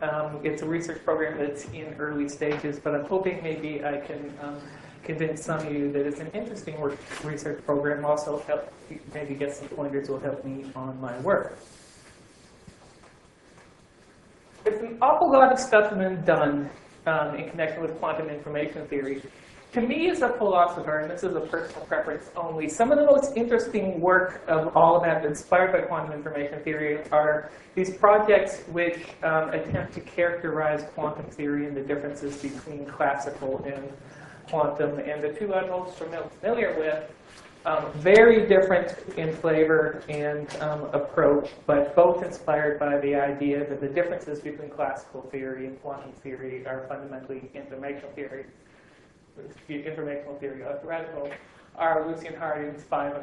It's a research program that's in early stages, but I'm hoping maybe I can convince some of you that it's an interesting research program. Also, help maybe get some pointers will help me on my work. There's an awful lot of stuff that's been done in connection with quantum information theory. To me, as a philosopher, and this is a personal preference only, some of the most interesting work of all of that inspired by quantum information theory are these projects which attempt to characterize quantum theory and the differences between classical and quantum. And the two I'm most familiar with, very different in flavor and approach, but both inspired by the idea that the differences between classical theory and quantum theory are fundamentally informational theory. Informational theory theoretical are Lucian Harding's five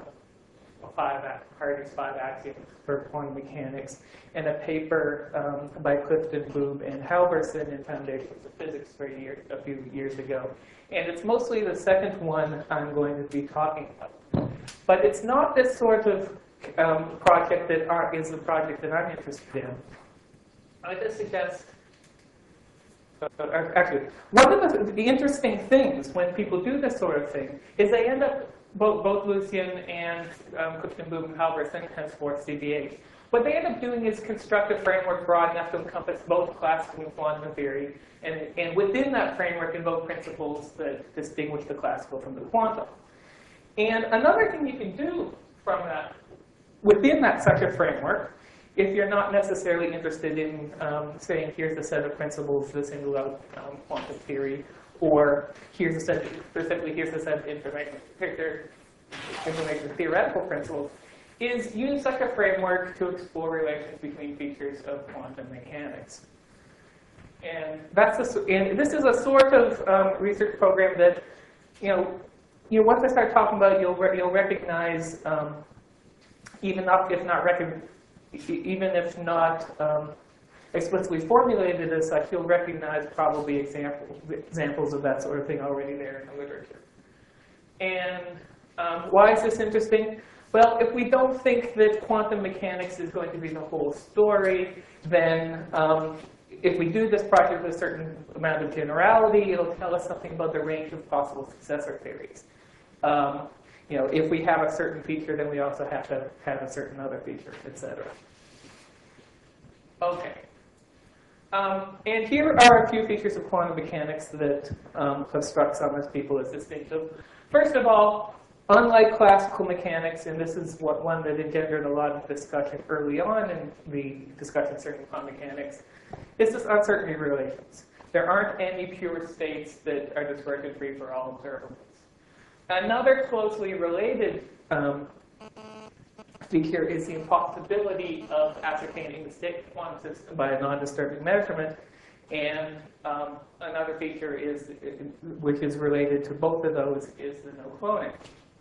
axioms for quantum mechanics, and a paper by Clifton, Boob, and Halverson in Foundations of Physics a few years ago. And it's mostly the second one I'm going to be talking about. But it's not this sort of project that is the project that I'm interested in. I just suggest. Actually, one of the interesting things when people do this sort of thing is they end up, both Lucian and Clifton, Boob, and Halverson, henceforth CBH, what they end up doing is construct a framework broad enough to encompass both classical and quantum theory, and within that framework invoke principles that distinguish the classical from the quantum. And another thing you can do from that, within that such a framework, if you're not necessarily interested in saying, here's a set of principles that single out quantum theory, or here's a set, specifically here's a set of information theoretical principles, is use such a framework to explore relations between features of quantum mechanics. And this is a sort of research program that, once I start talking about it, you'll recognize, even if not explicitly formulated as such, you'll recognize probably examples of that sort of thing already there in the literature. And why is this interesting? Well, if we don't think that quantum mechanics is going to be the whole story, then if we do this project with a certain amount of generality, it'll tell us something about the range of possible successor theories. If we have a certain feature, then we also have to have a certain other feature, etc. Okay. And here are a few features of quantum mechanics that have struck some as people as distinctive. First of all, unlike classical mechanics, and this is one that engendered a lot of discussion early on in the discussion concerning quantum mechanics, is this uncertainty relations. There aren't any pure states that are dispersion free for all observables. Another closely related feature is the impossibility of ascertaining the state of the quantum system by a non-disturbing measurement. And another feature which is related to both of those is the no cloning.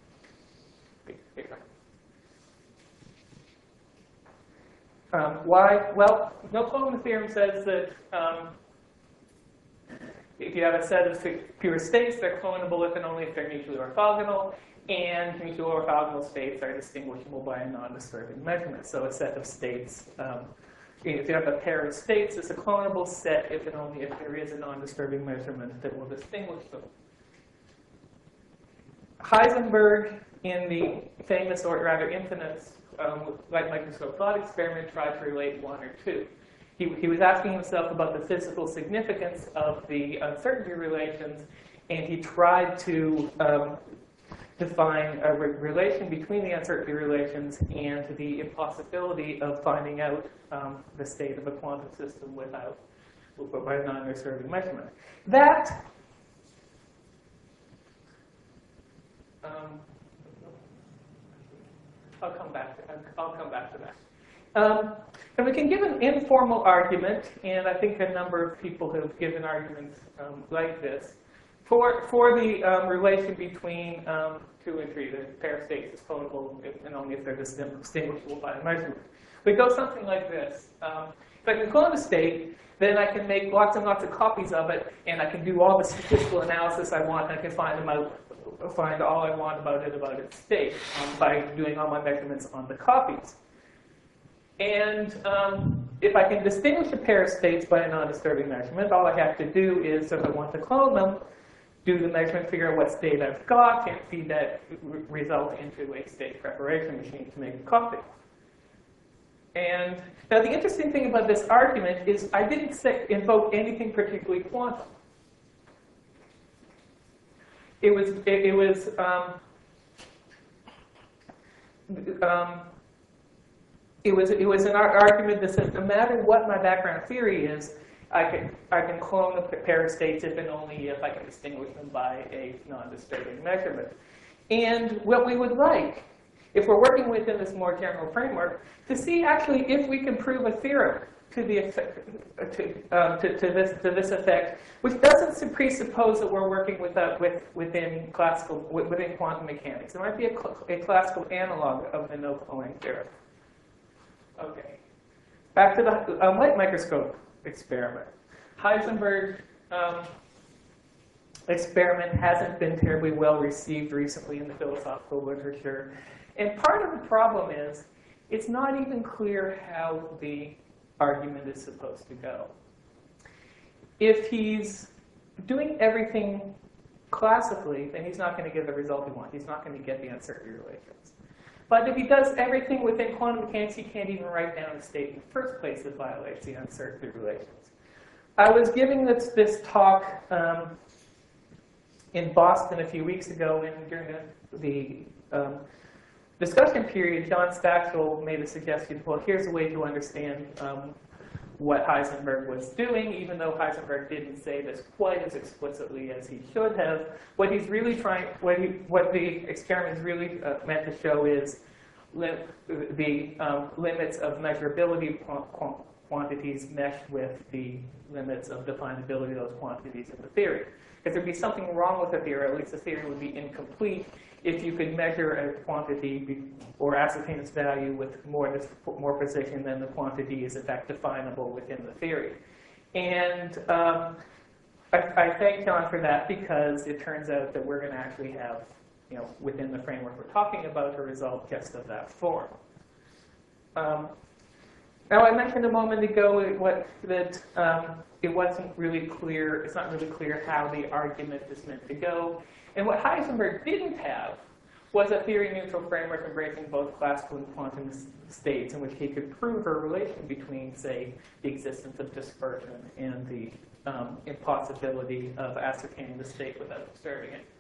Why? Well, no cloning theorem says that if you have a set of pure states, they're clonable if and only if they're mutually orthogonal, and mutual orthogonal states are distinguishable by a non-disturbing measurement. So a set of states, if you have a pair of states, it's a clonable set if and only if there is a non-disturbing measurement that will distinguish them. Heisenberg, in the famous, or rather infamous, light microscope thought experiment, tried to relate one or two. He was asking himself about the physical significance of the uncertainty relations, and he tried to define a relation between the uncertainty relations and the impossibility of finding out the state of a quantum system by a non-disturbing measurement. That I'll come back to that. And we can give an informal argument, and I think a number of people have given arguments like this, for the relation between 2 and 3. The pair of states is clonable and only if they're distinguishable by a measurement. We go something like this. If I can clone a state, then I can make lots and lots of copies of it, and I can do all the statistical analysis I want, and I can find all I want about its state by doing all my measurements on the copies. And if I can distinguish a pair of states by a non-disturbing measurement, all I have to do is, if I want to clone them, do the measurement, figure out what state I've got, and feed that result into a state preparation machine to make a copy. And now the interesting thing about this argument is I didn't invoke anything particularly quantum. It was an argument that says no matter what my background theory is, I can clone a pair of states if and only if I can distinguish them by a non-disturbing measurement. And what we would like, if we're working within this more general framework, to see actually if we can prove a theorem to the effect, to this effect, which doesn't presuppose that we're working within quantum mechanics. It might be a classical analog of the no-cloning theorem. Okay, back to the light microscope experiment. Heisenberg experiment hasn't been terribly well received recently in the philosophical literature. And part of the problem is it's not even clear how the argument is supposed to go. If he's doing everything classically, then he's not going to get the result he wants. He's not going to get the uncertainty relations. But if he does everything within quantum mechanics, he can't even write down a state in the first place that violates the uncertainty relations. I was giving this talk in Boston a few weeks ago, and during the discussion period, John Stachel made a suggestion, well, here's a way to understand what Heisenberg was doing, even though Heisenberg didn't say this quite as explicitly as he should have. What he's really trying, what the experiment is really meant to show is the limits of measurability quantities meshed with the limits of definability of those quantities in the theory. If there'd be something wrong with the theory, or at least the theory would be incomplete if you could measure a quantity or ascertain its value with more precision than the quantity is in fact definable within the theory. And I thank John for that, because it turns out that we're going to actually have, within the framework we're talking about, a result just of that form. Now, I mentioned a moment ago that it wasn't really clear, it's not really clear how the argument is meant to go. And what Heisenberg didn't have was a theory-neutral framework embracing both classical and quantum states in which he could prove a relation between, say, the existence of dispersion and the impossibility of ascertaining the state without observing it.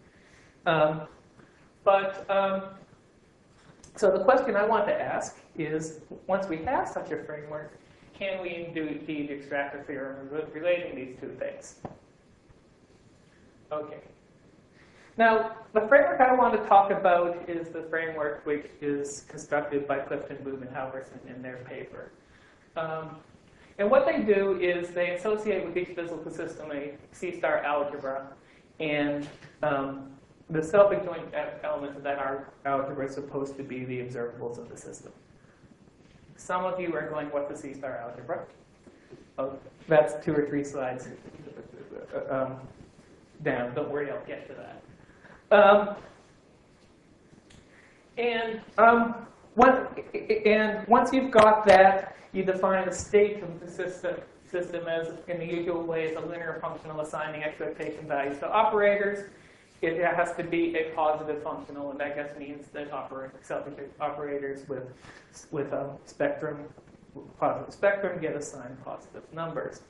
So the question I want to ask is, once we have such a framework, can we indeed extract a theorem relating these two things? Okay. Now, the framework I want to talk about is the framework which is constructed by Clifton, Boom, and Halverson in their paper. And what they do is they associate with each physical system a C-star algebra, and the self-adjoint elements of that algebra are supposed to be the observables of the system. Some of you are going, what's a C-star algebra? Oh, that's 2 or 3 slides down. Don't worry, I'll get to that. Once you've got that, you define the state of the system as, in the usual way, as a linear functional assigning expectation values to operators. It has to be a positive functional, and that just means that self-adjoint operators with a positive spectrum get assigned positive numbers.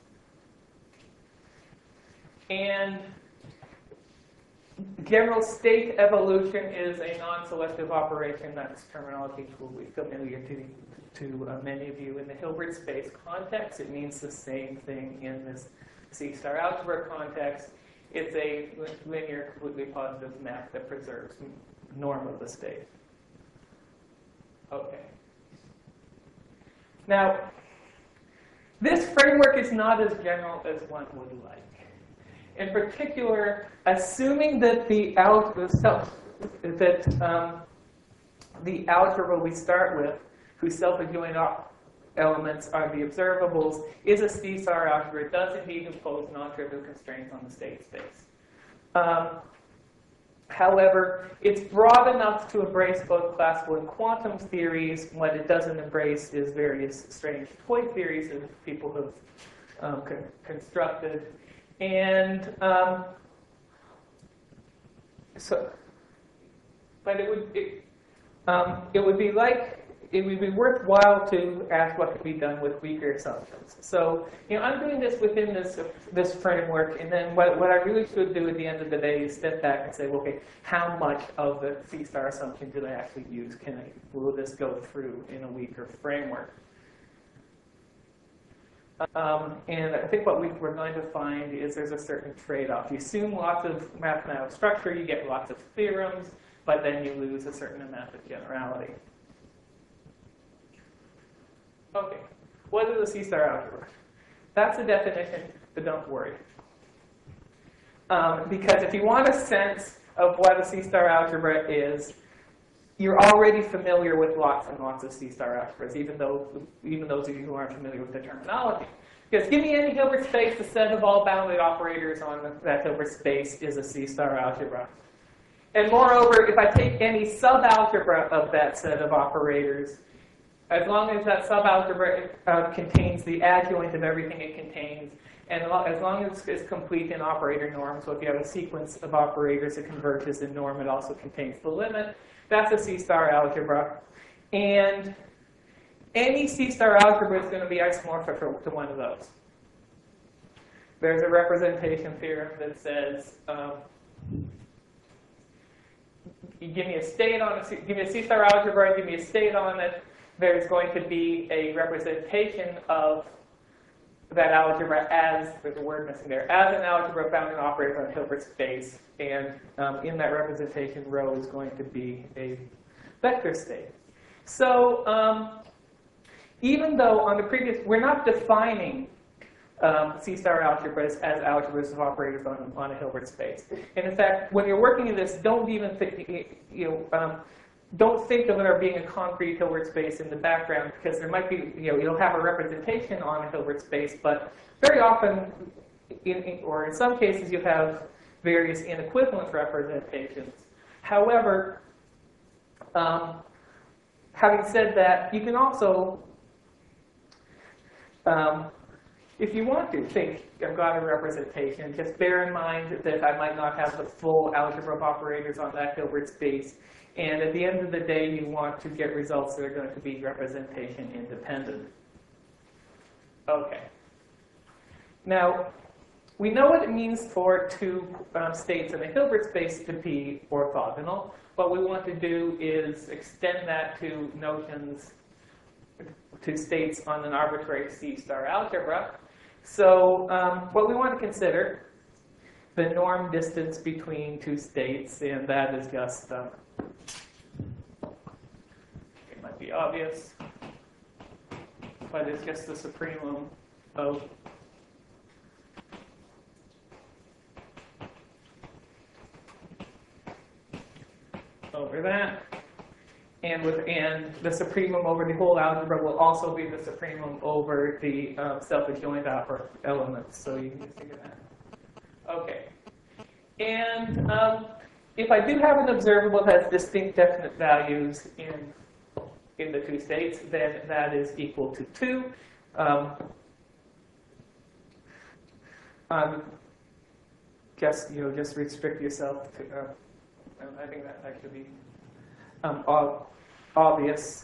And general state evolution is a non-selective operation. That's terminology which will be familiar to many of you in the Hilbert space context. It means the same thing in this C-star algebra context. It's a linear, completely positive map that preserves norm of the state. Okay. Now, this framework is not as general as one would like. In particular, assuming that the algebra we start with, whose self-adjoint elements are the observables, is a C-star algebra. It does indeed impose non-trivial constraints on the state space. However, it's broad enough to embrace both classical and quantum theories. What it doesn't embrace is various strange toy theories that people have constructed. And but it would be worthwhile to ask what could be done with weaker assumptions. So, I'm doing this within this framework, and then what I really should do at the end of the day is step back and say, well, okay, how much of the C-star assumption did I actually use? Will this go through in a weaker framework? And I think what we're going to find is there's a certain trade-off. You assume lots of mathematical structure, you get lots of theorems, but then you lose a certain amount of generality. Okay, what is a C-star algebra? That's a definition, but don't worry. Because if you want a sense of what a C-star algebra is, you're already familiar with lots and lots of C-star algebras, even those of you who aren't familiar with the terminology. Because give me any Hilbert space, the set of all bounded operators on that Hilbert space is a C-star algebra. And moreover, if I take any subalgebra of that set of operators, as long as that subalgebra contains the adjoint of everything it contains, and as long as it's complete in operator norm, so if you have a sequence of operators that converges in norm, it also contains the limit. That's a C-star algebra. And any C-star algebra is going to be isomorphic to one of those. There's a representation theorem that says, you give me a state on give me a C-star algebra, give me a state on it, there's going to be a representation of that algebra as, there's a word missing there, as an algebra bounded operator on Hilbert space. And in that representation, rho is going to be a vector state. So even though on the previous, we're not defining C-star algebras as algebras of operators on a Hilbert space. And in fact, when you're working in this, don't even think, don't think of there being a concrete Hilbert space in the background, because there might be, you'll have a representation on a Hilbert space, but very often, or in some cases, you have various inequivalent representations. However, having said that, you can also, if you want to think I've got a representation, just bear in mind that I might not have the full algebra of operators on that Hilbert space. And at the end of the day, you want to get results that are going to be representation independent. Okay. Now, we know what it means for two states in a Hilbert space to be orthogonal. What we want to do is extend that to notions, to states on an arbitrary C-star algebra. So what we want to consider, the norm distance between two states, and that is just, it might be obvious, but it's just the supremum of over that. And the supremum over the whole algebra will also be the supremum over the self-adjoint elements. So you can just think of that. Okay. And if I do have an observable that has distinct definite values in the two states, then that is equal to 2. Just restrict yourself to. I think that should be obvious.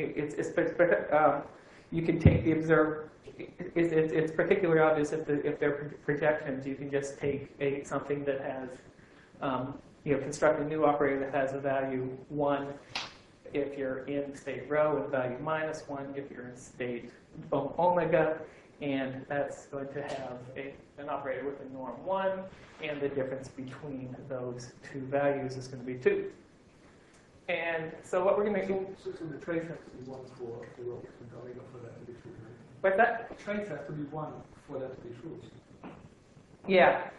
You can take the observer. It's particularly obvious if they're projections. You can just take something that has, construct a new operator that has a value 1 if you're in state rho and value -1 if you're in state omega, and that's going to have an operator with a norm 1, and the difference between those two values is going to be 2. And so what we're going to do... So the trace has to be 1 for the rho and omega for that to be true, right? What's that? The trace has to be 1 for that to be true. Yeah.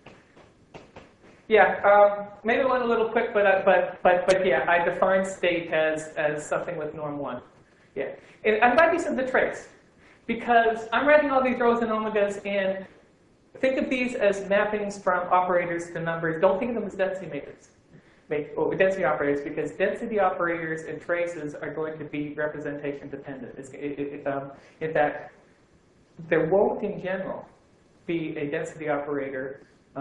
Yeah, maybe one a little quick, but yeah, I define state as something with norm 1. Yeah, and I'm glad you said the trace, because I'm writing all these rhos and omegas, and think of these as mappings from operators to numbers. Don't think of them as density matrix. density operators, because density operators and traces are going to be representation dependent. In fact, there won't, in general, be a density operator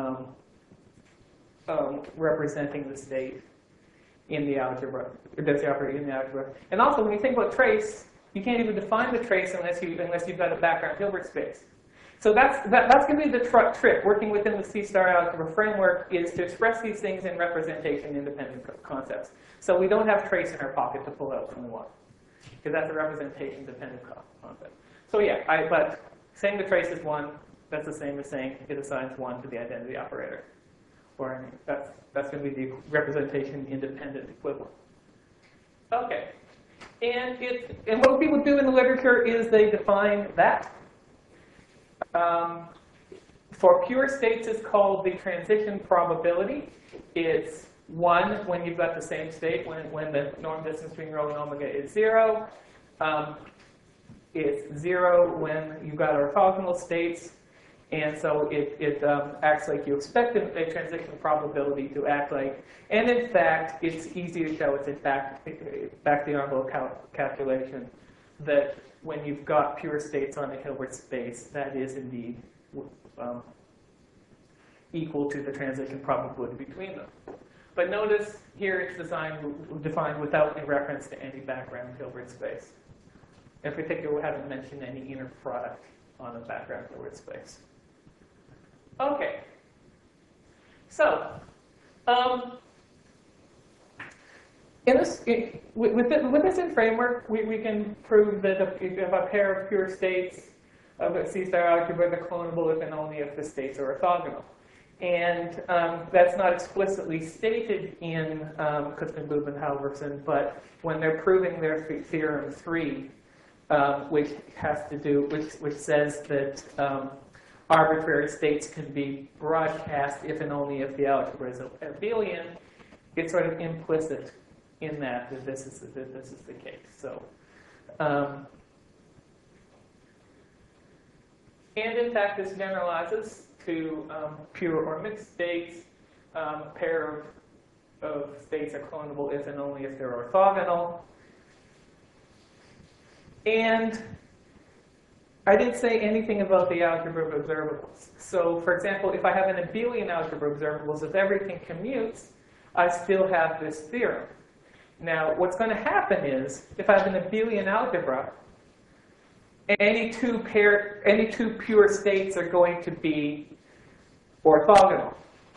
representing the state in the algebra, or density operator in the algebra. And also, when you think about trace, you can't even define the trace unless you've got a background Hilbert space. So that's going to be the trick. Working within the C-star algebra framework is to express these things in representation-independent concepts. So we don't have trace in our pocket to pull out when we want, because that's a representation-dependent concept. So yeah, but saying the trace is 1, that's the same as saying it assigns 1 to the identity operator. Or that's going to be the representation-independent equivalent. Okay, and what people do in the literature is they define that. For pure states, it's called the transition probability. It's 1 when you've got the same state, when the norm distance between rho and omega is 0. It's 0 when you've got orthogonal states. And so it acts like you expect a transition probability to act like. And in fact, it's easy to show, it's a back the envelope calculation, that when you've got pure states on a Hilbert space, that is indeed equal to the transition probability between them. But notice here it's defined without a reference to any background Hilbert space. In particular, we haven't mentioned any inner product on a background Hilbert space. Okay. So, with this in framework, we can prove that if you have a pair of pure states of a C-star algebra, they're clonable if and only if the states are orthogonal. And that's not explicitly stated in Kutzman, Booth, and Halvorsen, but when they're proving their theorem 3, which says that arbitrary states can be broadcast if and only if the algebra is abelian, it's sort of implicit in that this is the case. So, and in fact, this generalizes to pure or mixed states. A pair of states are clonable if and only if they're orthogonal. And I didn't say anything about the algebra of observables. So, for example, if I have an abelian algebra of observables, if everything commutes, I still have this theorem. Now, what's going to happen is, if I have an abelian algebra, any two pure states are going to be orthogonal.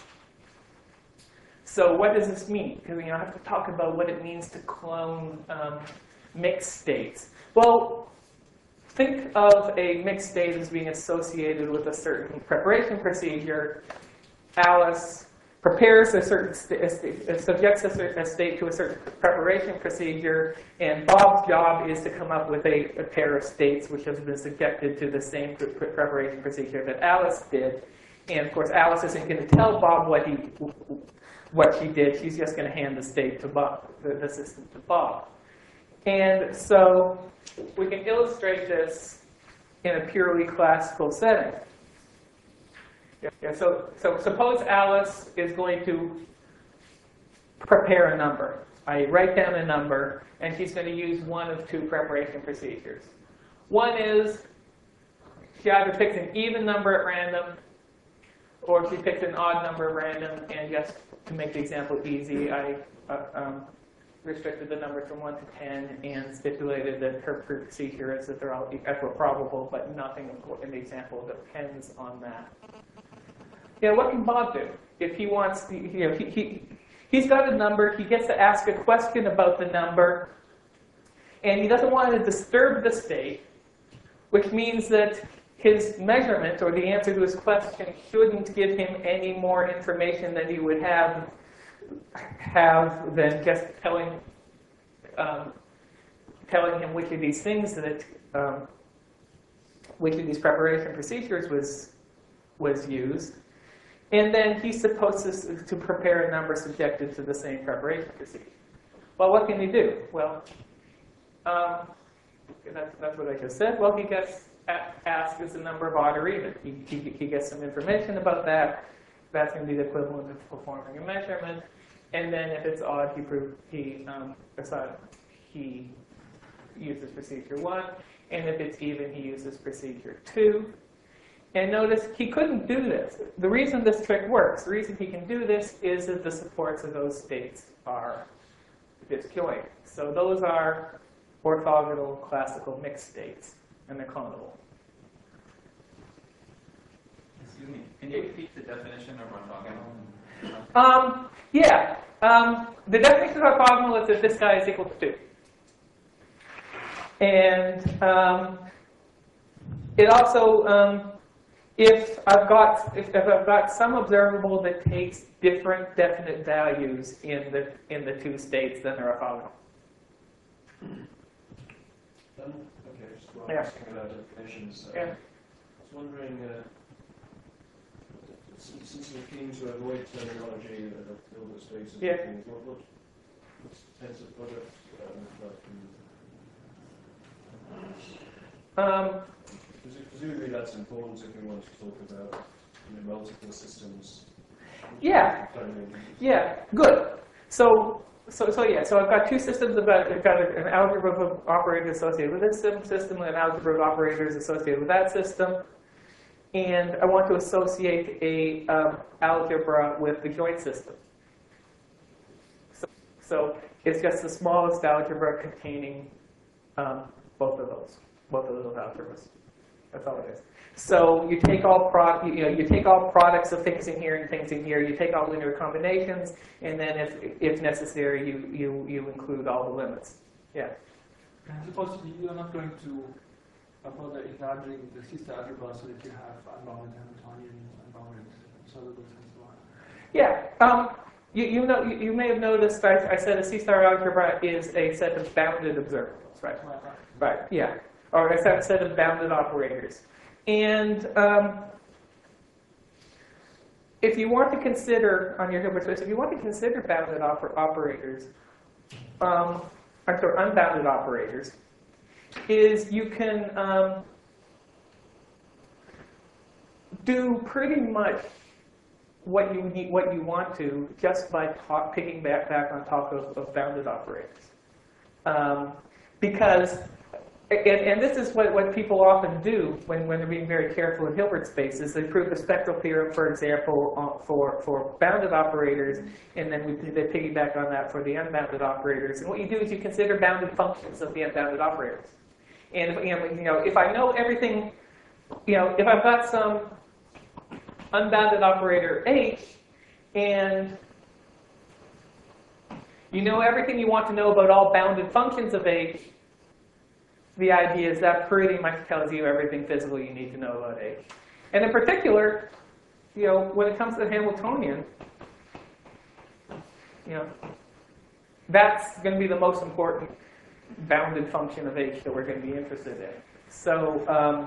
So what does this mean? Because I have to talk about what it means to clone mixed states. Well, think of a mixed state as being associated with a certain preparation procedure. Alice prepares a certain subjects a state to a certain preparation procedure, and Bob's job is to come up with a pair of states which have been subjected to the same preparation procedure that Alice did. And of course, Alice isn't going to tell Bob what she did. She's just going to hand the state to Bob, the system to Bob. And so we can illustrate this in a purely classical setting. Yeah, so suppose Alice is going to prepare a number. I write down a number, and she's going to use one of two preparation procedures. One is she either picks an even number at random, or she picks an odd number at random, and just to make the example easy, I restricted the numbers from 1 to 10 and stipulated that her procedure is that they're all equiprobable, but nothing in the example depends on that. What can Bob do? If he wants, he's got a number, he gets to ask a question about the number, and he doesn't want to disturb the state, which means that his measurement, or the answer to his question, shouldn't give him any more information than he would have than just telling him which of these things that which of these preparation procedures was used. And then he's supposed to prepare a number subjected to the same preparation procedure. Well, what can he do? Well, that's what I just said. Well, he gets asked, is the number of odd or even? He gets some information about that. That's going to be the equivalent of performing a measurement. And then if it's odd, he uses procedure 1. And if it's even, he uses procedure 2. And notice he couldn't do this. The reason this trick works, the reason he can do this is that the supports of those states are disjoint. So those are orthogonal classical mixed states, and they're clonable. Excuse me, can you repeat the definition of orthogonal? Yeah. The definition of orthogonal is that this guy is equal to 2. And it also, if I've got some observable that takes different definite values in the two states, then they're orthogonal. Okay, just while Yeah. asking about definitions, Yeah. I was wondering, since we're keen to avoid terminology of Hilbert spaces Yeah. and things, what tends of products presumably that's important if we want to talk about multiple systems. Yeah. Yeah, good. So I've got two systems. I've got an algebra of operators associated with this system, and an algebra of operators associated with that system. And I want to associate a algebra with the joint system. So it's just the smallest algebra containing both of those algebras. That's all it is. So you take all you take all products of things in here and things in here. You take all linear combinations, and then if necessary, you include all the limits. Yeah. And suppose you are not going to bother enlarging the C-star algebra so that you have unbounded Hamiltonians, unbounded solubles, and so on. Yeah. You may have noticed I said a C-star algebra is a set of bounded observables, right? Right. Yeah. Or a set of bounded operators. And if you want to consider, on your Hilbert space, if you want to consider bounded operators, unbounded operators, is you can do pretty much what you want to just by picking back on top of bounded operators, because. And this is what people often do when they're being very careful in Hilbert spaces. They prove the spectral theorem, for example, for bounded operators, and then they piggyback on that for the unbounded operators. And what you do is you consider bounded functions of the unbounded operators. And if I know everything, if I've got some unbounded operator H, and you know everything you want to know about all bounded functions of H, the idea is that pretty much tells you everything physical you need to know about H. And in particular, when it comes to the Hamiltonian, that's going to be the most important bounded function of H that we're going to be interested in. So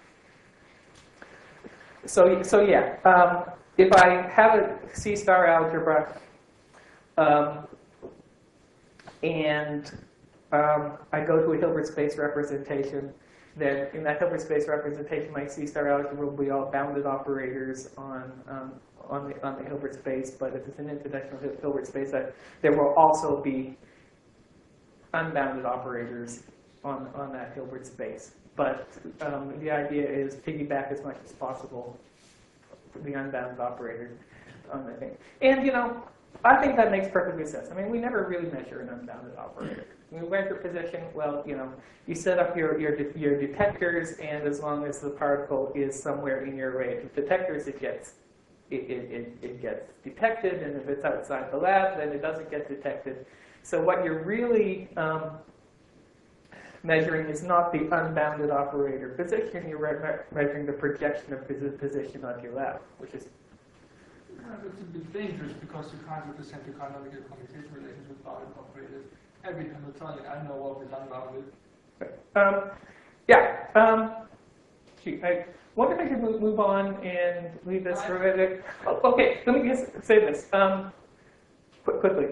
if I have a C-star algebra and I go to a Hilbert space representation, then in that Hilbert space representation, my C-star algebra will be all bounded operators on the Hilbert space. But if it's an interdimensional Hilbert space, there will also be unbounded operators on that Hilbert space. But the idea is piggyback as much as possible the unbounded operators on the thing. And I think that makes perfect good sense. I mean, we never really measure an unbounded operator. When we measure position, well, you set up your detectors, and as long as the particle is somewhere in your range of detectors, it gets detected, and if it's outside the lab, then it doesn't get detected. So what you're really measuring is not the unbounded operator position. You're measuring the projection of position on your lab, which is. It's a bit dangerous because you can't represent your canonical commutation relations with bounded operators. Every Hamiltonian I know of is unbounded. I wonder if I should move on and leave this for a minute. Oh, okay, let me just say this quickly.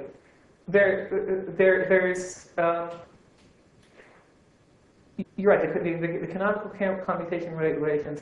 There's you're right. The canonical commutation relations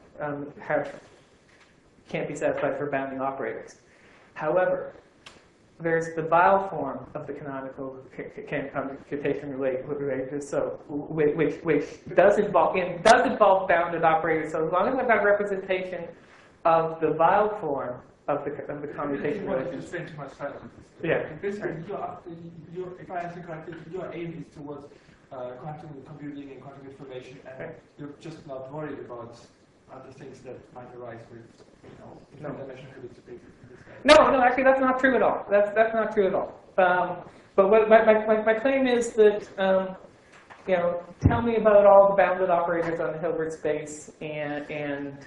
can't be satisfied for bounding operators. However, there's the Weyl form of the canonical commutation related, so which does involve bounded operators. So as long as I've got representation of the Weyl form of the commutation relation. Just spend too much time on this. Yeah. Basically, if I understand correctly, your aim is towards quantum computing and quantum information, and you're just not worried about other things that might arise with, dimensional qubits. No, actually, that's not true at all. That's not true at all. But what my claim is that tell me about all the bounded operators on the Hilbert space, and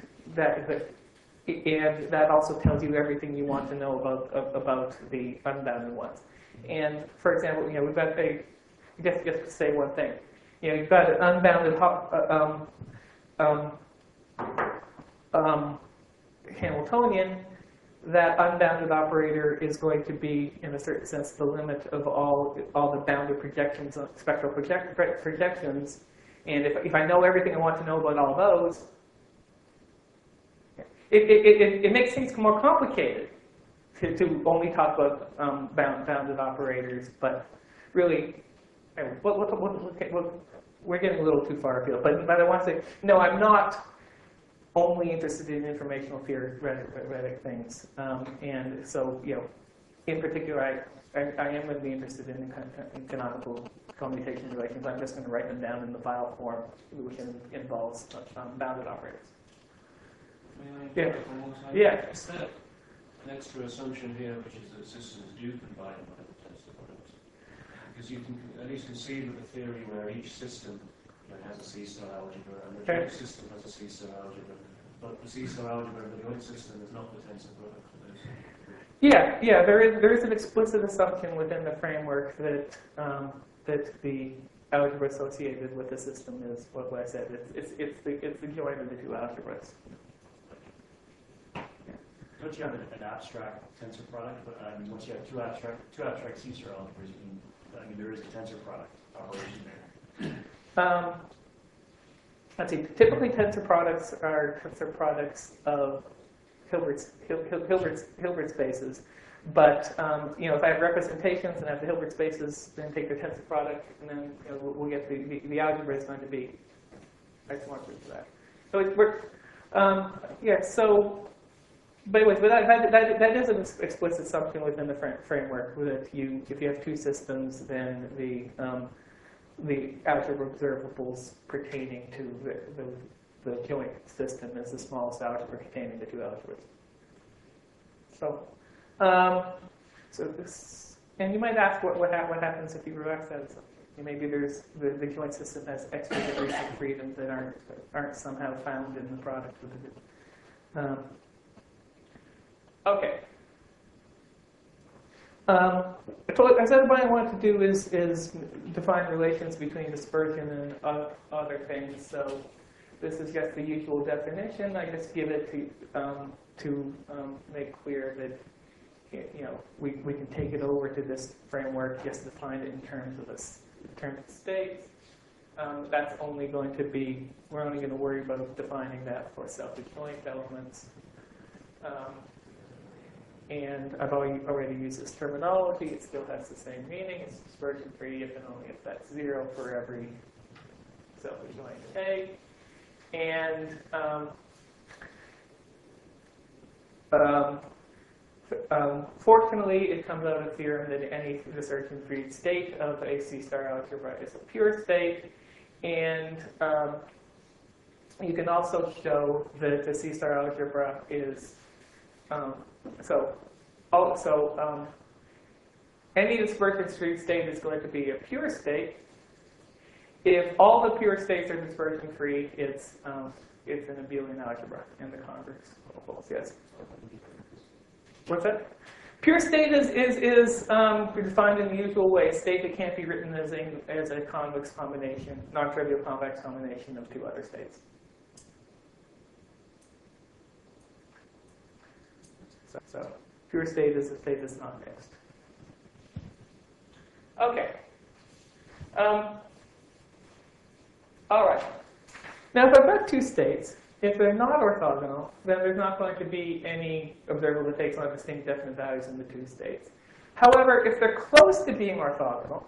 that also tells you everything you want to know about the unbounded ones. And for example, we've got just to say one thing, you've got an unbounded Hamiltonian. That unbounded operator is going to be, in a certain sense, the limit of all the bounded projections, spectral projections. And if I know everything I want to know about all those, it makes things more complicated to only talk about bounded operators. But really, we're getting a little too far afield. But I want to say, no, I'm not only interested in informational theoretic things. And so, in particular, I am going to be interested in canonical commutation relations. I'm just going to write them down in the Weyl form, which involves bounded operators. Yeah. Yeah. Is that an extra assumption here, which is that systems do combine by the tensor products? Because you can at least conceive of a theory where each system has a C-star algebra, and the joint system has a C-star algebra, but the C-star algebra of the joint system is not the tensor product of those. Yeah. There is an explicit assumption within the framework that the algebra associated with the system is what I said. It's the joint of the two algebras. Don't you have an abstract tensor product? But once you have two abstract C-star algebras, there is a tensor product operation there. Let's see. Typically, tensor products are tensor products of Hilbert spaces. But if I have representations and I have the Hilbert spaces, then take the tensor product, and then we'll get the algebra is going to be isomorphic to that. So So. But anyways, that is an explicit assumption within the framework that if you have two systems, then the algebra observables pertaining to the joint system is the smallest algebra containing the two algebras. And you might ask what happens if you reverse that. Maybe the joint system has extra degrees of freedom that aren't somehow found in the product of the. Okay. I said what I want to do is define relations between dispersion and other things. So this is just the usual definition. I just give it to make clear that we can take it over to this framework, just define it in terms of states. That's only going to be, we're only going to worry about defining that for self-adjoint elements. And I've already used this terminology. It still has the same meaning. It's dispersion-free if and only if that's 0 for every self-adjoint A. And fortunately, it comes out of the theorem that any dispersion-free state of a C-star algebra is a pure state. And you can also show that the C-star algebra is any dispersion-free state is going to be a pure state. If all the pure states are dispersion-free, it's an abelian algebra in the convex holds. Yes. What's that? Pure state is defined in the usual way. State that can't be written as a convex combination, non-trivial convex combination of two other states. So pure state is a state that's not mixed. Okay. All right. Now, if I've got two states, if they're not orthogonal, then there's not going to be any observable that takes on distinct definite values in the two states. However, if they're close to being orthogonal,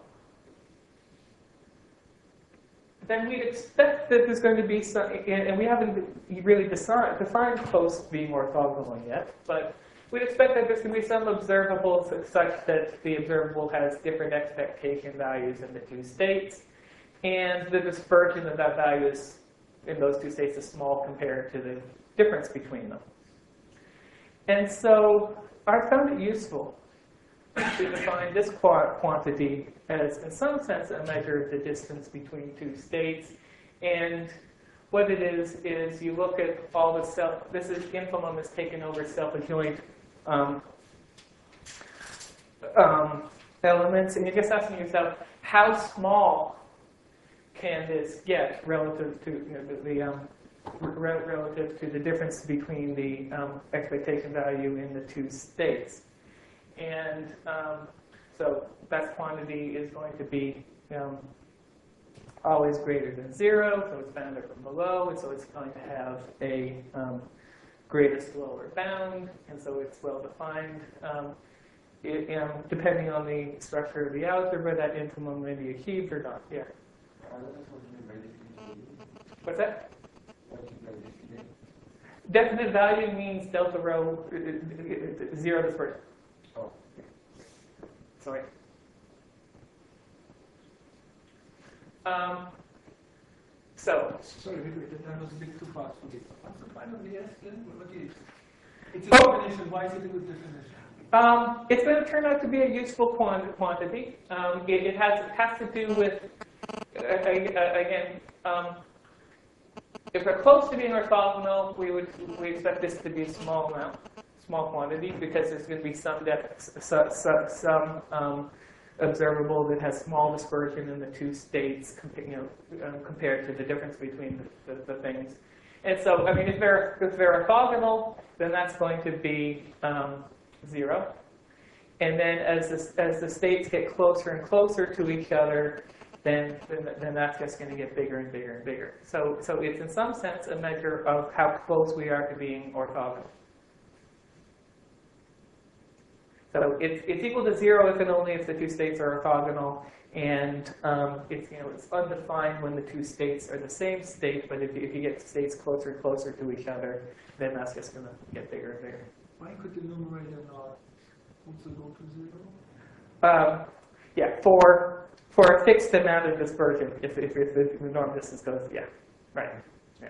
then we'd expect that there's going to be some, and we haven't really defined close to being orthogonal yet, but we'd expect that there's going to be some observables such that the observable has different expectation values in the two states, and the dispersion of that value is, in those two states, is small compared to the difference between them. And so I found it useful to define this quantity as, in some sense, a measure of the distance between two states. And what it is you look at all the this is infimum is taken over self-adjoint elements, and you're just asking yourself, how small can this get relative to relative to the difference between the expectation value in the two states? And so that quantity is going to be always greater than 0, so it's bounded from below, and so it's going to have a greatest lower bound, and so it's well defined. Depending on the structure of the algebra, that infimum may be achieved or not. Yeah. What's that? Definite value means delta rho 0 dispersion. Oh. Sorry. Sorry, that was a bit too fast for me. What's the final DS then? What is it? It's a Oh. definition. Why is it a good definition? It's going to turn out to be a useful quantity. It has to do with, again, if we're close to being orthogonal, we expect this to be a small amount, small quantity, because there's going to be some observable that has small dispersion in the two states, compared to the difference between the things. And so, I mean, if they're orthogonal, then that's going to be 0. And then as the states get closer and closer to each other, then that's just going to get bigger and bigger and bigger. So it's in some sense a measure of how close we are to being orthogonal. So it's equal to 0 if and only if the two states are orthogonal, and it's undefined when the two states are the same state. But if you get states closer and closer to each other, then that's just going to get bigger and bigger. Why could the numerator not also go to 0? Yeah, for a fixed amount of dispersion, if the norm distance goes, yeah, right. Yeah.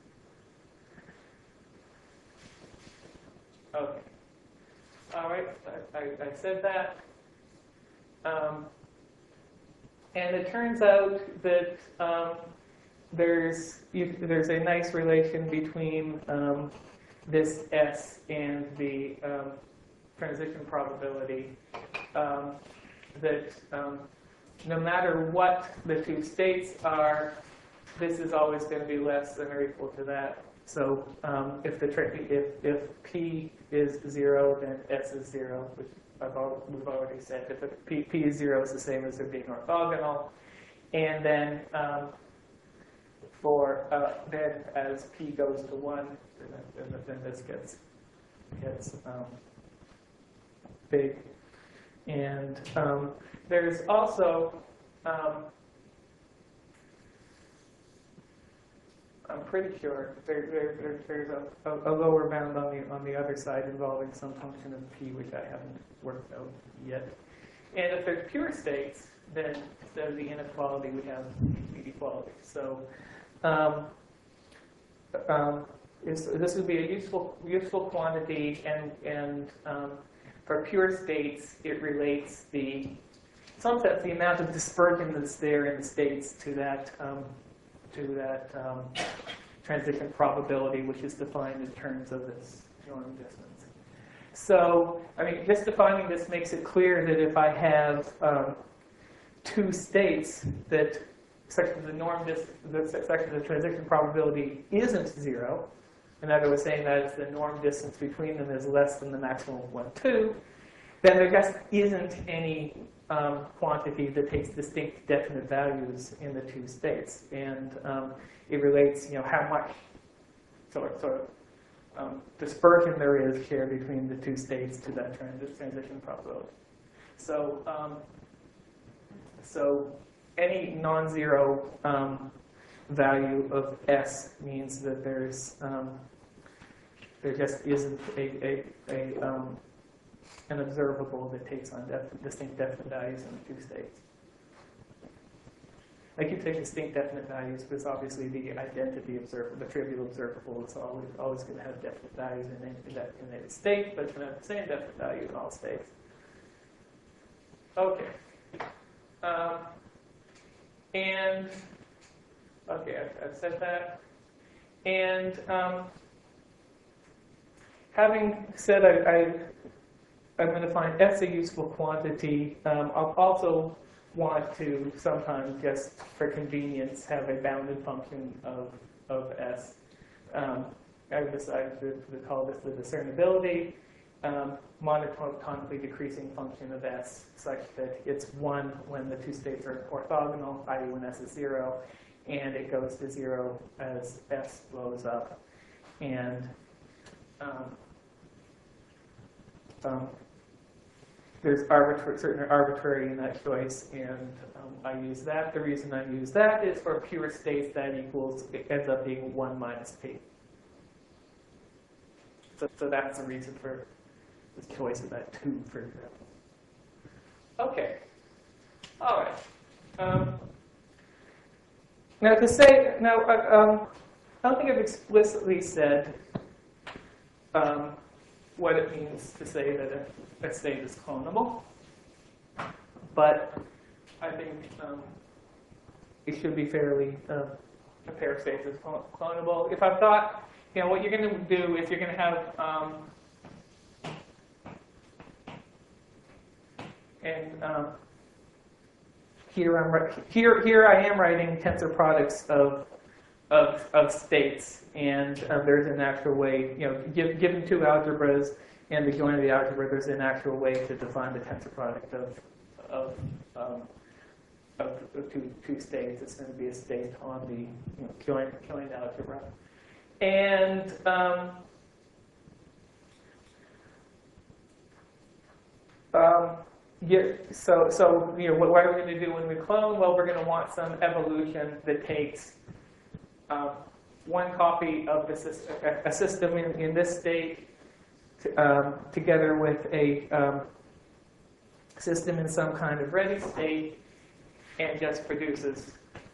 Okay. All right, I said that. And it turns out that there's a nice relation between this S and the transition probability, that no matter what the two states are, this is always going to be less than or equal to that. So if P is 0, then S is 0, which we've already said. If P is 0, it's the same as it being orthogonal. And then then as P goes to 1, then this gets big. And there's also I'm pretty sure there's a lower bound on the other side involving some function of P, which I haven't worked out yet. And if there's pure states, then instead of the inequality, we have the equality. So this would be a useful quantity, and for pure states, it relates in some sense the amount of dispersion that's there in the states to that transition probability, which is defined in terms of this norm distance. So, I mean, just defining this makes it clear that if I have two states that such that the transition probability isn't 0, in other words, saying that the norm distance between them is less than the maximum of 1, 2, then there just isn't any quantity that takes distinct definite values in the two states, and it relates, how much sort of dispersion there is shared between the two states to that transition probability. So, so any non-zero value of S means that there just isn't an observable that takes on distinct definite values in the two states. Like you take distinct definite values, because obviously the identity observable, the trivial observable, is always going to have definite values in any state, but it's going to have the same definite value in all states. Okay. I've said that. And having said I'm going to find S a useful quantity, I'll also want to sometimes, just for convenience, have a bounded function of S. I've decided to call this the discernibility monotonically decreasing function of S, such that it's 1 when the two states are orthogonal, i.e. when S is 0, and it goes to 0 as S blows up. And there's certain arbitrary in that choice, and I use that. The reason I use that is for pure states that it ends up being 1 minus P. So that's the reason for the choice of that 2, for example. Okay. All right. Now I don't think I've explicitly said what it means to say that a state is clonable, but I think it should be fairly a pair of states is clonable. If I thought, what you're going to do is you're going to have here I am writing tensor products of states, and there's an actual way, given two algebras and the join of the algebra, there's an actual way to define the tensor product of two states. It's going to be a state on the joined algebra, and what are we going to do when we clone? Well, we're going to want some evolution that takes one copy of a system in this state together with a system in some kind of ready state, and just produces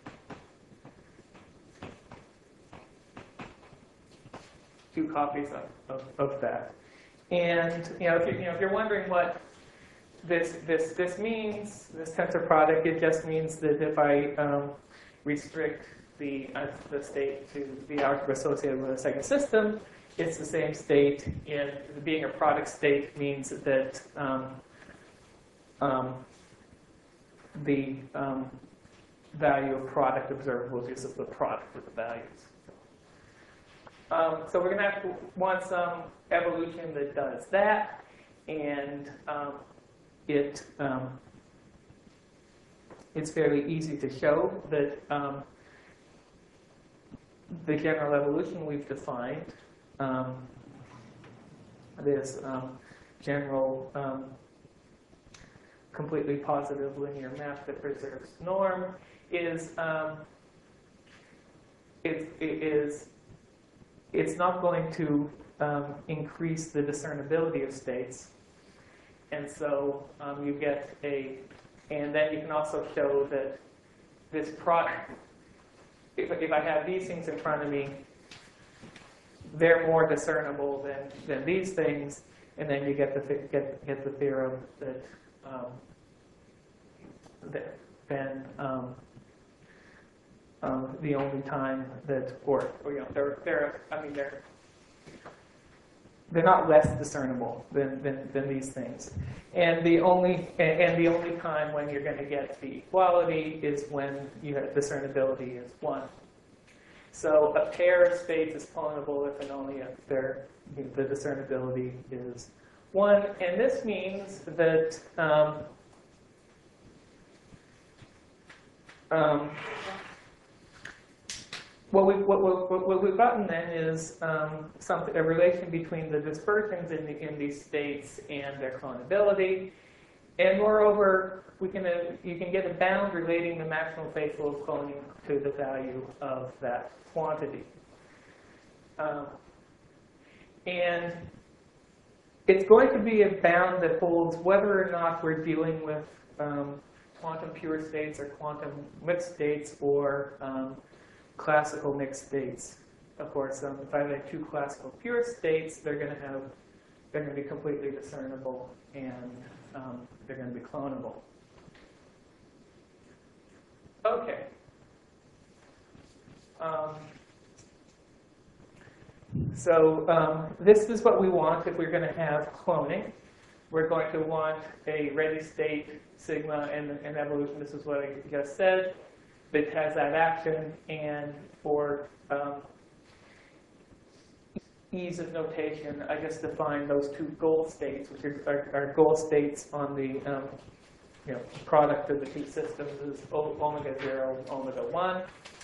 two copies of that. And if you're wondering what this means, this tensor product, it just means that if I restrict the state to the algebra associated with a second system, it's the same state. And being a product state means that the value of product observable is just the product of the values. So we're going to have to want some evolution that does that, and it's fairly easy to show that the general evolution we've defined, this general completely positive linear map that preserves norm, it's not going to increase the discernibility of states. And so you get and then you can also show that this product, if I have these things in front of me, they're more discernible than these things, and then you get the theorem that the only time that, they're not less discernible than these things, and the only time when you're going to get the equality is when you have discernibility is 1. So a pair of states is clonable if and only if the discernibility is 1, and this means that what we've gotten then is a relation between the dispersions in these states and their clonability, And moreover, you can get a bound relating the maximal faithful of cloning to the value of that quantity. And it's going to be a bound that holds whether or not we're dealing with quantum pure states or quantum mixed states or classical mixed states. Of course, if I have two classical pure states, they're going to be completely discernible and they're going to be clonable. Okay. So this is what we want if we're going to have cloning. We're going to want a ready state sigma and evolution. This is what I just said. That has that action, and for ease of notation, I just define those two goal states, which are goal states on the product of the two systems is omega 0, omega 1.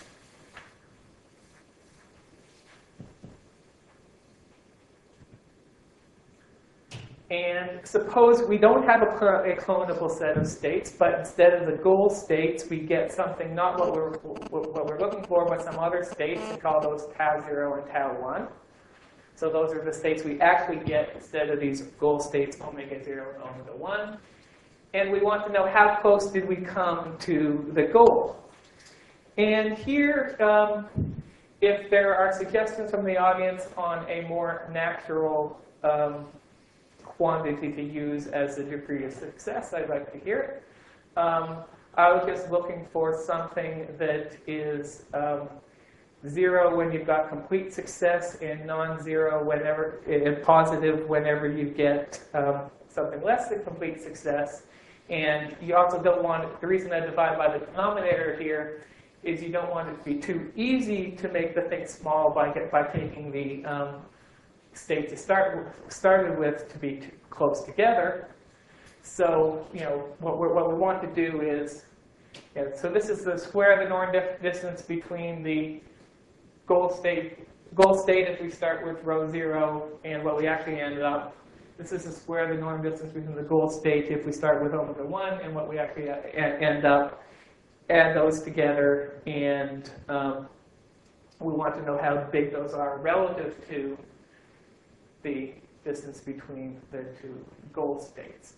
And suppose we don't have a clonable set of states, but instead of the goal states, we get something not what we're looking for, but some other states, and call those tau 0 and tau 1. So those are the states we actually get instead of these goal states, omega 0 and omega 1. And we want to know how close did we come to the goal. And here, if there are suggestions from the audience on a more natural quantity to use as a degree of success, I'd like to hear it. I was just looking for something that is 0 when you've got complete success and non-zero whenever, and positive whenever you get something less than complete success. And you also don't want it, the reason I divide by the denominator here is you don't want it to be too easy to make the thing small by taking the state to started with to be too close together. So what we want to do is, so this is the square of the norm distance between the goal state if we start with row 0 and what we actually ended up. This is the square of the norm distance between the goal state if we start with omega 1 and what we actually end up. Add those together, and we want to know how big those are relative to the distance between the two goal states.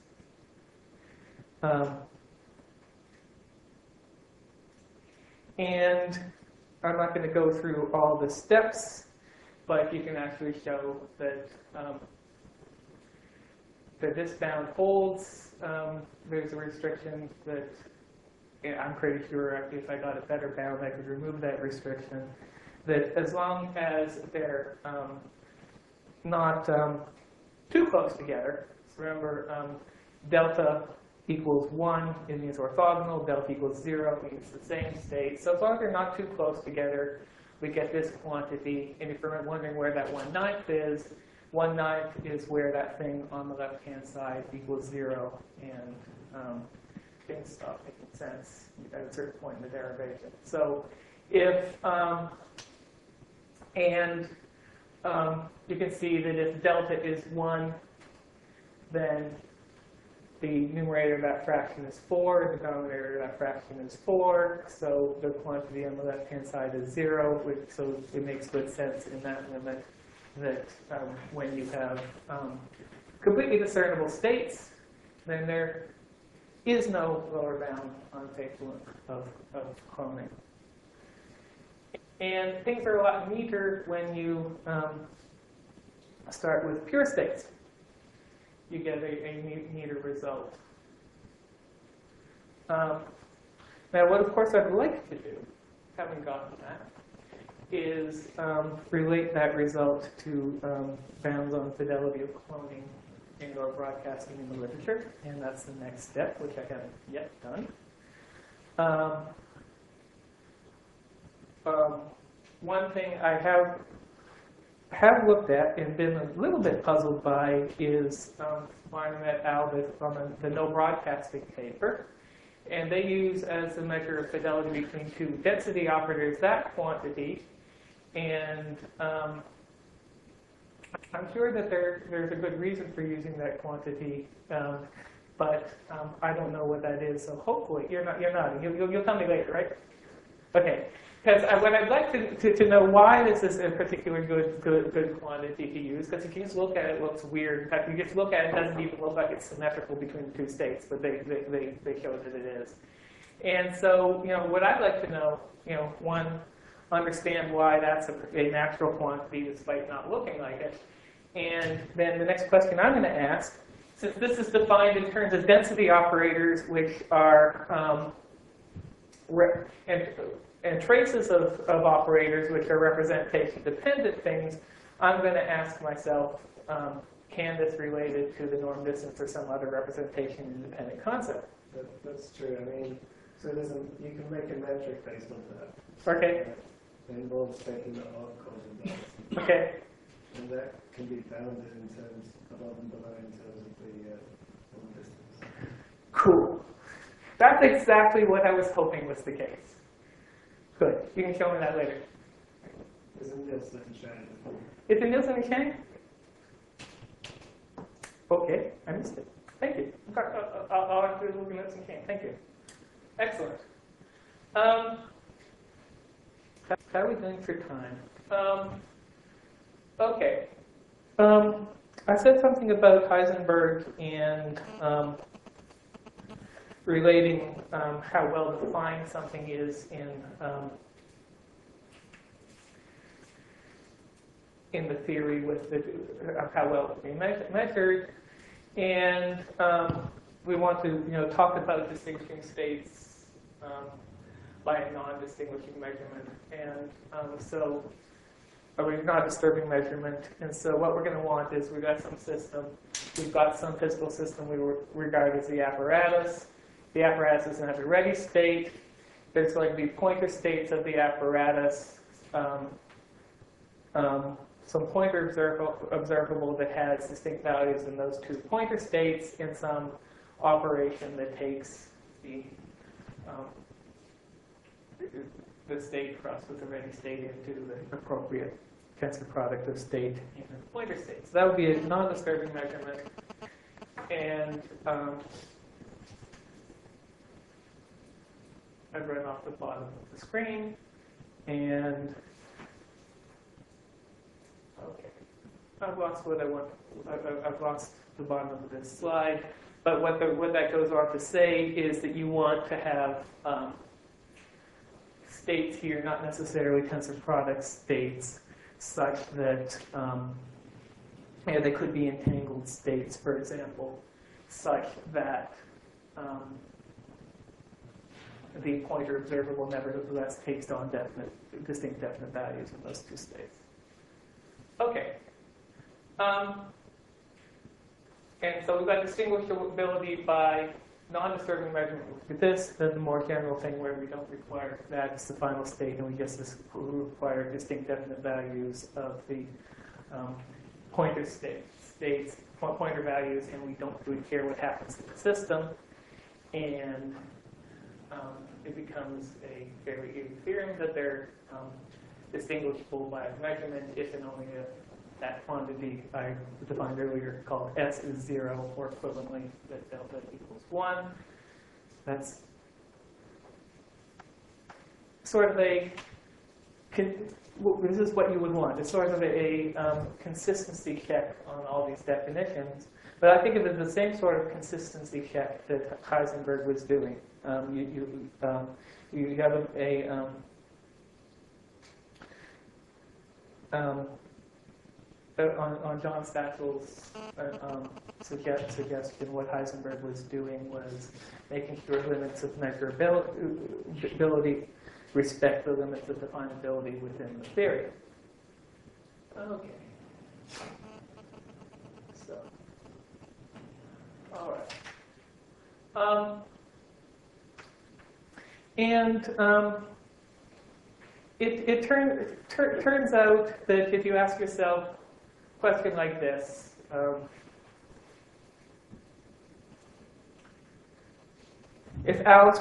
And I'm not going to go through all the steps, but you can actually show that that this bound holds. There's a restriction that I'm pretty sure actually if I got a better bound, I could remove that restriction. That as long as they're not too close together. So remember, delta equals 1, it means orthogonal. Delta equals 0, it means the same state. So as long as they're not too close together, we get this quantity. And if you're wondering where that 1/9 is, 1/9 is where that thing on the left-hand side equals 0, and things stop making sense at a certain point in the derivation. So if you can see that if delta is 1, then the numerator of that fraction is 4, the denominator of that fraction is 4, so the quantity on the left-hand side is 0, so it makes good sense in that limit that when you have completely discernible states, then there is no lower bound on faithful of cloning. And things are a lot neater when you start with pure states. You get a neater result. Now, what of course I'd like to do, having gotten that, is relate that result to bounds on fidelity of cloning and/or broadcasting in the literature, and that's the next step, which I haven't yet done. One thing I have looked at and been a little bit puzzled by is Barnum et al. On the no broadcasting paper. And they use as a measure of fidelity between two density operators that quantity. And I'm sure that there's a good reason for using that quantity. but I don't know what that is. So hopefully, you're not. You'll tell me later, right? Okay. Because what I'd like to know, why is this a particularly good quantity to use? Because if you just look at it, it looks weird. In fact, if you just look at it, it doesn't even look like it's symmetrical between the two states, but they show that it is. And so, what I'd like to know, one, understand why that's a natural quantity despite not looking like it. And then the next question I'm going to ask, since this is defined in terms of density operators, which are and traces of operators, which are representation-dependent things, I'm going to ask myself, can this related to the norm distance or some other representation-independent concept? That's true. I mean, so you can make a metric based on that. Okay. It involves taking the articles and dots. Okay. And that can be bounded in terms above and below in terms of the norm distance. Cool. That's exactly what I was hoping was the case. Good. You can show me that later. Isn't this the Chang? It's in Nielsen and Chang? Okay, I missed it. Thank you. I'll have to look at Nielsen and Chang. Thank you. Excellent. How are we doing for time? Okay. I said something about Heisenberg and relating how well defined something is in the theory with how well it's being measured, and we want to talk about distinguishing states by a non-distinguishing measurement, and so a non-disturbing measurement. And so what we're going to want is we've got some system, we've got some physical system we regard as the apparatus. The apparatus is going to have a ready state. There's going to be pointer states of the apparatus. Some pointer observable that has distinct values in those two pointer states, and some operation that takes the state crossed with the ready state into the appropriate tensor product of state and pointer state. So that would be a non-disturbing measurement. And I've run off the bottom of the screen, and okay, I've lost what I want. I've lost the bottom of this slide. But what that goes on to say is that you want to have states here, not necessarily tensor product states, such that they could be entangled states, for example, such that the pointer observable nevertheless takes on distinct definite values in those two states. Okay. And so we've got distinguishability by non-disturbing measurement with this, then the more general thing where we don't require that is the final state, and we just require distinct definite values of the pointer states, pointer values, and we don't really care what happens to the system. And it becomes a fairly easy theorem that they're distinguishable by measurement if and only if that quantity I defined earlier called S is 0, or equivalently that delta equals 1. That's sort of a, this is what you would want. It's sort of a consistency check on all these definitions. But I think of it as the same sort of consistency check that Heisenberg was doing. You have on John Stachel's suggestion, what Heisenberg was doing was making sure limits of measurability respect the limits of definability within the theory. Okay. So, all right. It turns out that if you ask yourself a question like this, if Alex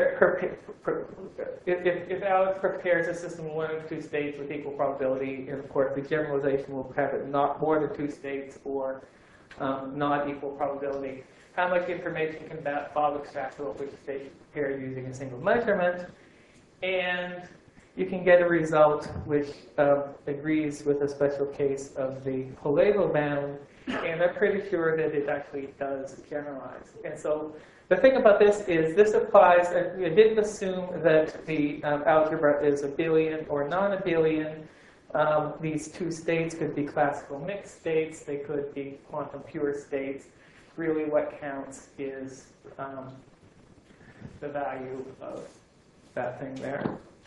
prepares a system in one of two states with equal probability, and of course the generalization will have it not more than two states or not equal probability, how much information can that Bob extract about which state pair using a single measurement, and you can get a result which agrees with a special case of the Polago bound, and I'm pretty sure that it actually does generalize. And so the thing about this is this applies, it didn't assume that the algebra is abelian or non-abelian. These two states could be classical mixed states, they could be quantum pure states. Really what counts is the value of that thing there.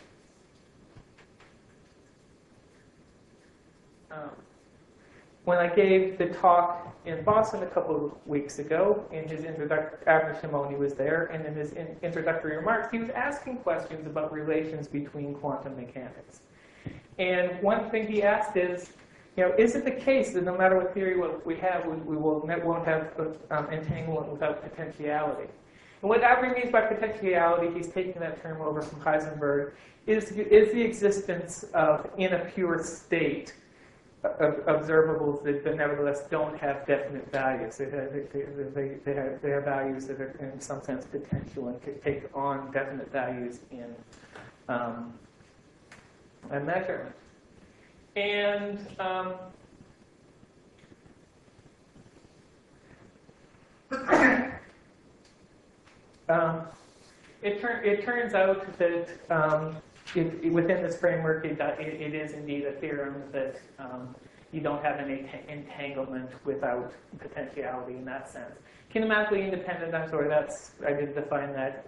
When I gave the talk in Boston a couple of weeks ago, in his introductory, Avner Shimoni was there, and in his introductory remarks, he was asking questions about relations between quantum mechanics. And one thing he asked is, is it the case that no matter what theory we have, we won't have entanglement without potentiality? And what Avner means by potentiality, he's taking that term over from Heisenberg, is the existence of, in a pure state, observables that nevertheless don't have definite values. They have values that are in some sense potential and can take on definite values in a measurement. And it turns out that within this framework, it is indeed a theorem that you don't have any entanglement without potentiality in that sense. Kinematically independent, I'm sorry, I didn't define that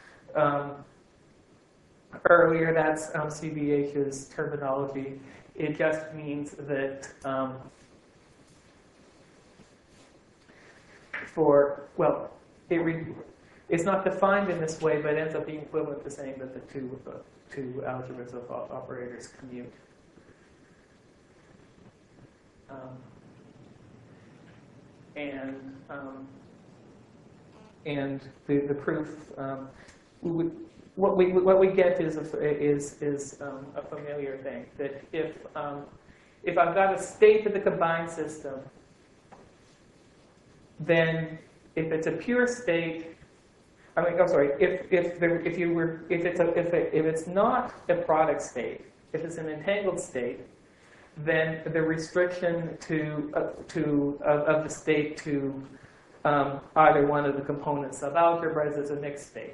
earlier. That's CBH's terminology. It just means that it's not defined in this way, but ends up being equivalent to saying that the two algebras of operators commute. And the proof, what we get is a familiar thing, that if I've got a state of the combined system, then if it's a pure state, if it's not a product state, if it's an entangled state, then the restriction of the state to either one of the components of algebras is a mixed state,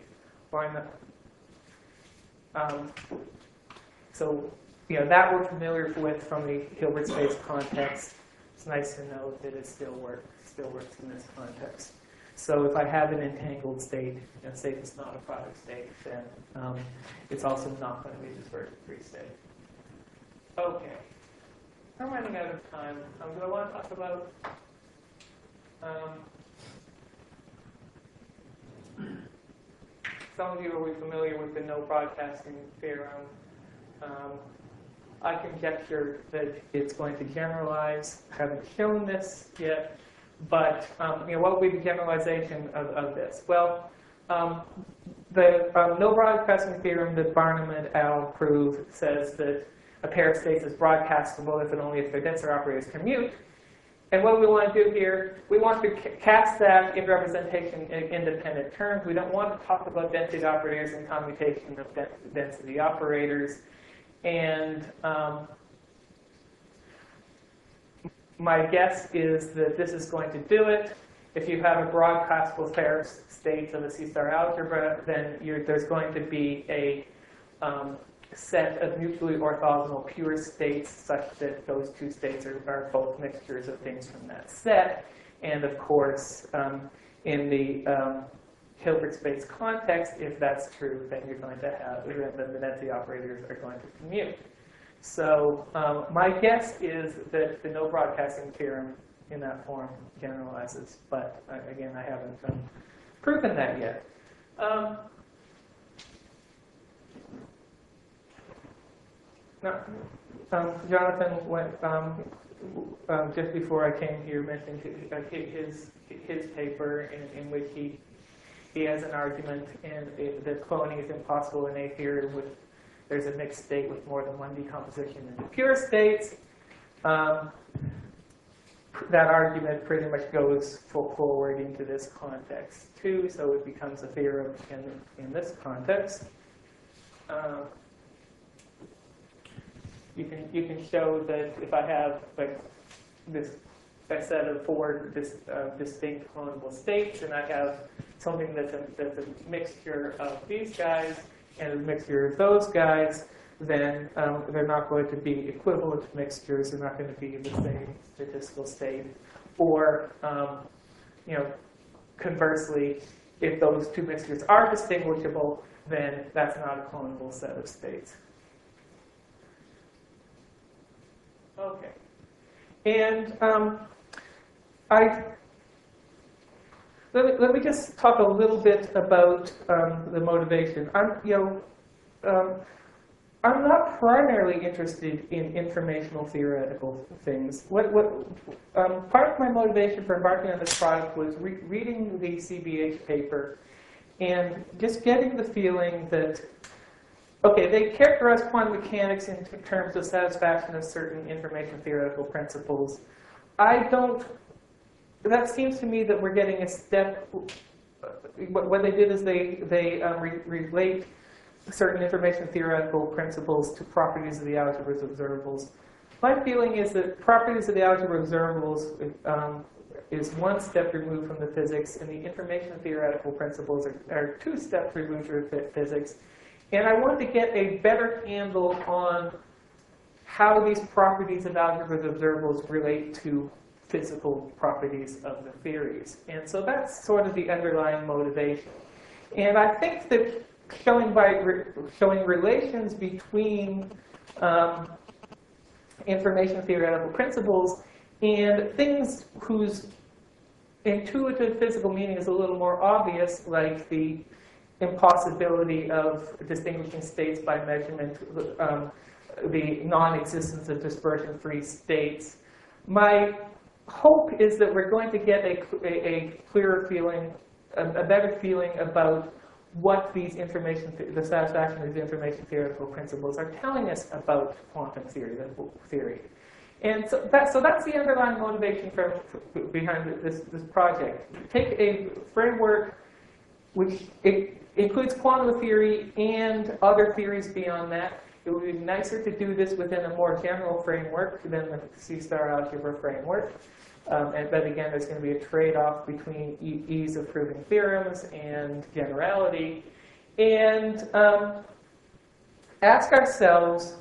so that we're familiar with from the Hilbert space context. It's nice to know that it still works in this context. So if I have an entangled state, and say it's not a product state, then it's also not going to be this version free state. Okay. I'm running out of time. I'm going to want to talk about some of you are familiar with the no broadcasting theorem. I conjecture that it's going to generalize. I haven't shown this yet, but what would be the generalization of this? Well, the no broadcasting theorem that Barnum et al. Proved says that a pair of states is broadcastable if and only if their density operators commute. And what we want to do here, we want to cast that in representation in independent terms. We don't want to talk about density operators and commutation of density operators. And my guess is that this is going to do it. If you have a broad classical pair of states of a C-star algebra, then there's going to be a set of mutually orthogonal pure states such that those two states are both mixtures of things from that set. And of course, in the Hilbert space context, if that's true, then you're going to have, then the density operators are going to commute. So my guess is that the no broadcasting theorem in that form generalizes, but again, I haven't proven that yet. Jonathan went, just before I came here, mentioned his paper in which he has an argument that cloning is impossible in a theory with there's a mixed state with more than one decomposition in the pure states. that argument pretty much goes forward into this context too, so it becomes a theorem in this context. You can show that if I have like a set of four distinct clonable states, and I have something that's a mixture of these guys and a mixture of those guys, then they're not going to be equivalent mixtures. They're not going to be in the same statistical state. Or, conversely, if those two mixtures are distinguishable, then that's not a clonable set of states. Okay. And let me just talk a little bit about the motivation. I'm not primarily interested in informational theoretical things. Part of my motivation for embarking on this project was reading the CBH paper and just getting the feeling that, okay, they characterize quantum mechanics in terms of satisfaction of certain information theoretical principles. That seems to me that we're getting a step. What they did is they relate certain information theoretical principles to properties of the algebras of observables. My feeling is that properties of the algebra of observables is one step removed from the physics, and the information theoretical principles are two steps removed from physics. And I want to get a better handle on how these properties of algebras of observables relate to physical properties of the theories. And so that's sort of the underlying motivation. And I think that showing relations between information theoretical principles and things whose intuitive physical meaning is a little more obvious, like the impossibility of distinguishing states by measurement, the non-existence of dispersion-free states. My hope is that we're going to get a clearer feeling, a better feeling about what the satisfaction of these information theoretical principles are telling us about quantum theory. And so that's the underlying motivation behind this project. Take a framework which includes quantum theory and other theories beyond that. It would be nicer to do this within a more general framework than the C-star algebra framework. But again, there's going to be a trade-off between ease of proving theorems and generality. And ask ourselves,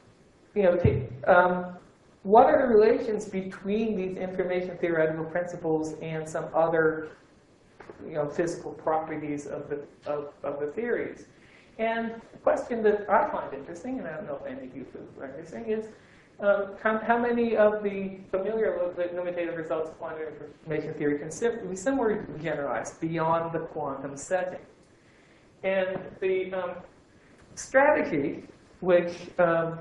what are the relations between these information theoretical principles and some other, physical properties of the theories? And the question that I find interesting, and I don't know if any of you find interesting, is how many of the familiar limitative results of quantum information theory can be similarly generalized beyond the quantum setting? And the strategy, which I've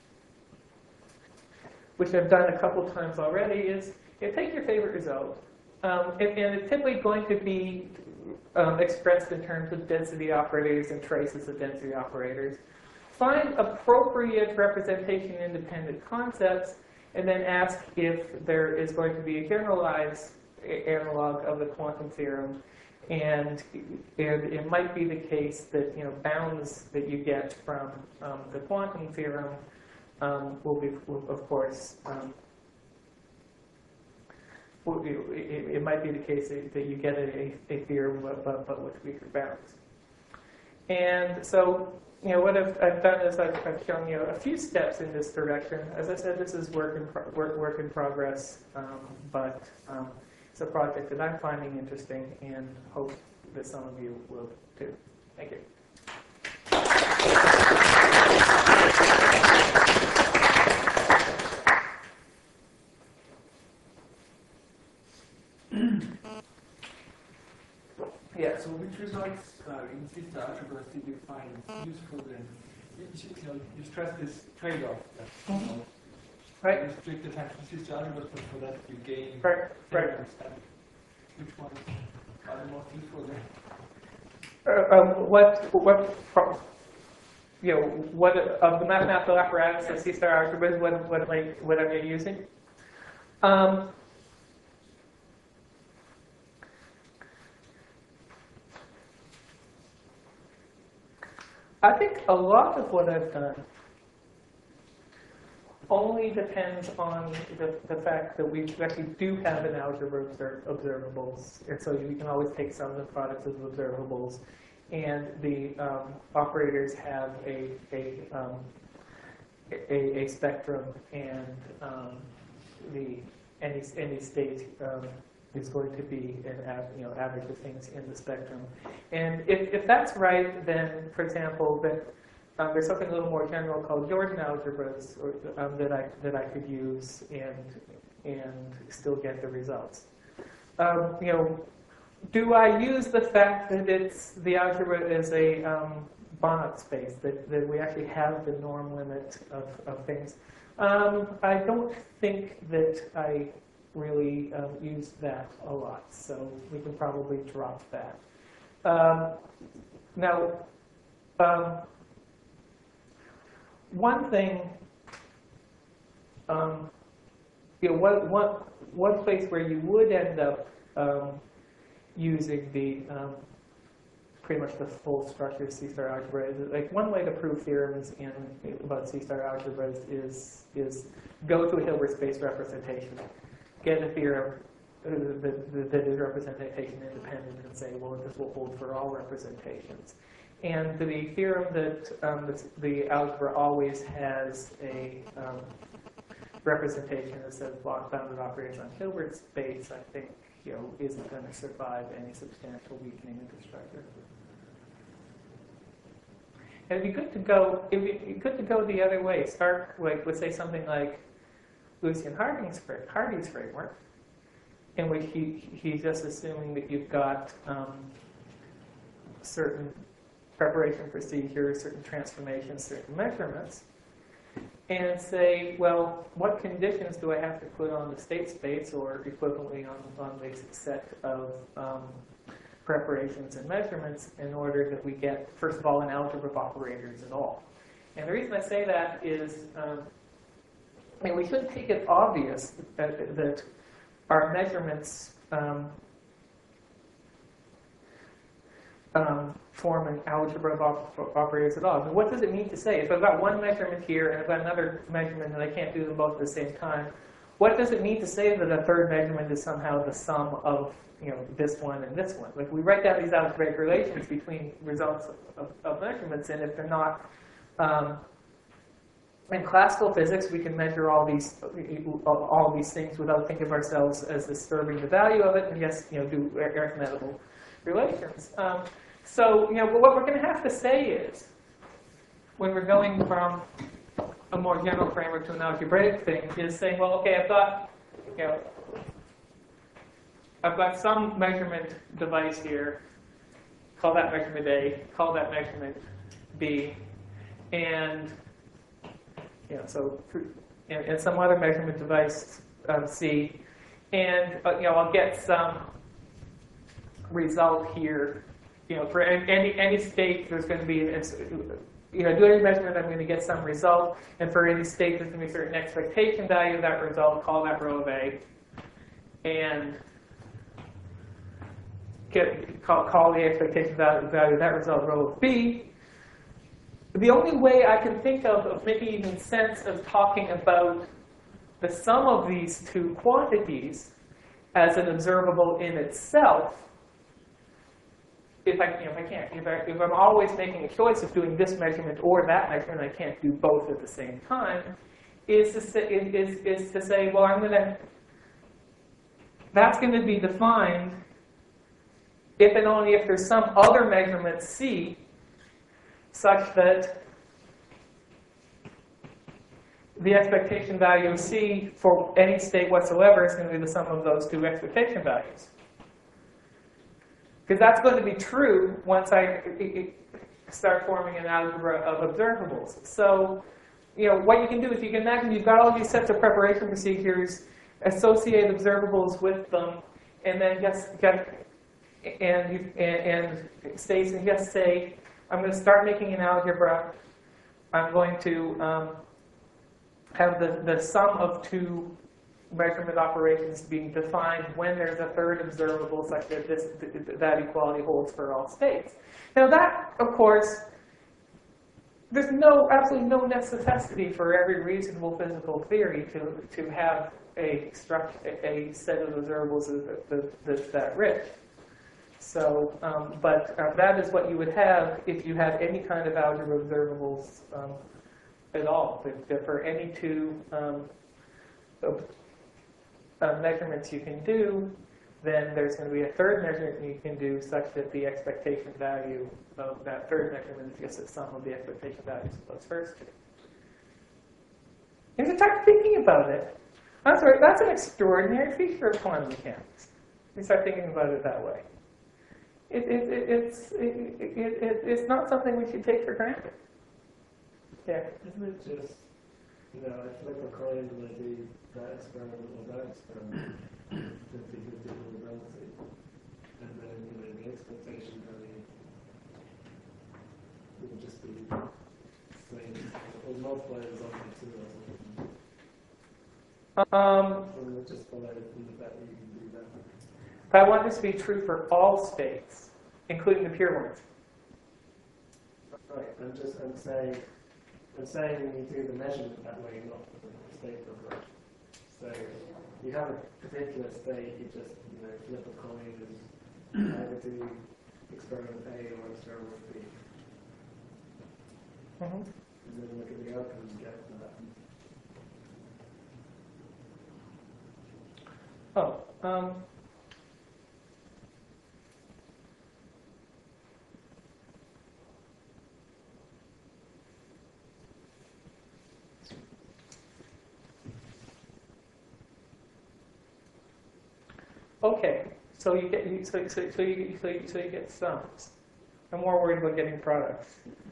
done a couple times already, is take your favorite result, and it's typically going to be expressed in terms of density operators and traces of density operators. Find appropriate representation-independent concepts, and then ask if there is going to be a generalized analog of the quantum theorem. And it might be the case that bounds that you get from the quantum theorem will, of course, it might be the case that you get a theorem but with weaker bounds. And so, what I've done is I've shown you a few steps in this direction. As I said, this is work in progress, but it's a project that I'm finding interesting and hope that some of you will too. Thank you. Yeah. So which results in C-star algebra did you find useful then? You stress this trade-off that Right. restrict the time to C-star algebra, but for that you gain Right. understand. Which ones are the most useful then? What of the mathematical apparatus of C-star algebra? What am I using? I think a lot of what I've done only depends on the fact that we actually do have an algebra of observables, and so you can always take some of the products of observables, and the operators have a spectrum, and any state is going to be an average of things in the spectrum. And if that's right, then, for example, that there's something a little more general called Jordan algebras that I could use and still get the results. Do I use the fact that the algebra is a Banach space, that we actually have the norm limit of things? I don't think that I really use that a lot, so we can probably drop that. Now, one thing, one place where you would end up using the pretty much the full structure of C-star algebra is, like, one way to prove theorems about C-star algebras is go to a Hilbert space representation, get a theorem that is representation independent, and say, well, this will hold for all representations. And the theorem that the algebra always has a representation that says block-bounded operators on Hilbert space, I think, isn't going to survive any substantial weakening of the structure. And it'd be good to go. The other way. Start with say something like Lucian Hardy's framework, in which he's just assuming that you've got certain preparation procedures, certain transformations, certain measurements, and say, well, what conditions do I have to put on the state space, or equivalently on the set of preparations and measurements, in order that we get, first of all, an algebra of operators at all. And the reason I say that is, we shouldn't take it obvious that our measurements form an algebra of operators at all. I mean, what does it mean to say, if I've got one measurement here and I've got another measurement and I can't do them both at the same time, what does it mean to say that a third measurement is somehow the sum of this one and this one? Like, we write down these algebraic relations between results of measurements, and if they're not in classical physics, we can measure all these things without thinking of ourselves as disturbing the value of it, and just do arithmetical relations. So but what we're going to have to say is, when we're going from a more general framework to an algebraic thing, is saying, well, okay, I've got some measurement device here. Call that measurement A. Call that measurement B, and and some other measurement device C, and I'll get some result here. For any state, there's going to be do any measurement, I'm going to get some result, and for any state, there's going to be a certain expectation value of that result. Call that rho of A, and call the expectation value of that result rho of B. The only way I can think of making even sense of talking about the sum of these two quantities as an observable in itself, if I'm always making a choice of doing this measurement or that measurement, I can't do both at the same time, is to say, well, that's going to be defined if and only if there's some other measurement C such that the expectation value of C for any state whatsoever is going to be the sum of those two expectation values. Because that's going to be true once I start forming an algebra of observables. So, what you can do is you can imagine you've got all these sets of preparation procedures, associate observables with them, and then just get and states and just say, I'm going to start making an algebra. I'm going to have the sum of two measurement operations being defined when there's a third observable such that that equality holds for all states. Now that, of course, there's absolutely no necessity for every reasonable physical theory to have a set of observables that's that rich. So, but that is what you would have if you had any kind of algebra observables at all. That for any two measurements you can do, then there's going to be a third measurement you can do such that the expectation value of that third measurement is just the sum of the expectation values of those first two. And to start thinking about it, I'm sorry, that's an extraordinary feature of quantum mechanics. You start thinking about it that way. It's not something we should take for granted. Yeah. Isn't it just, I flip a coin and I do that experiment or that experiment, 50-50 probability, and then the expectation value would just be the same, or multiply it on by 2 or something. So it would just follow from the fact that you can do that. But I want this to be true for all states, including the pure ones. Right, I'm saying you do the measurement that way, not the state approach. So you have a particular state, you just flip a coin and either do experiment A or experiment B. Mm-hmm. And then look at the outcome and get that. Oh, okay, so you get sums. I'm more worried about getting products.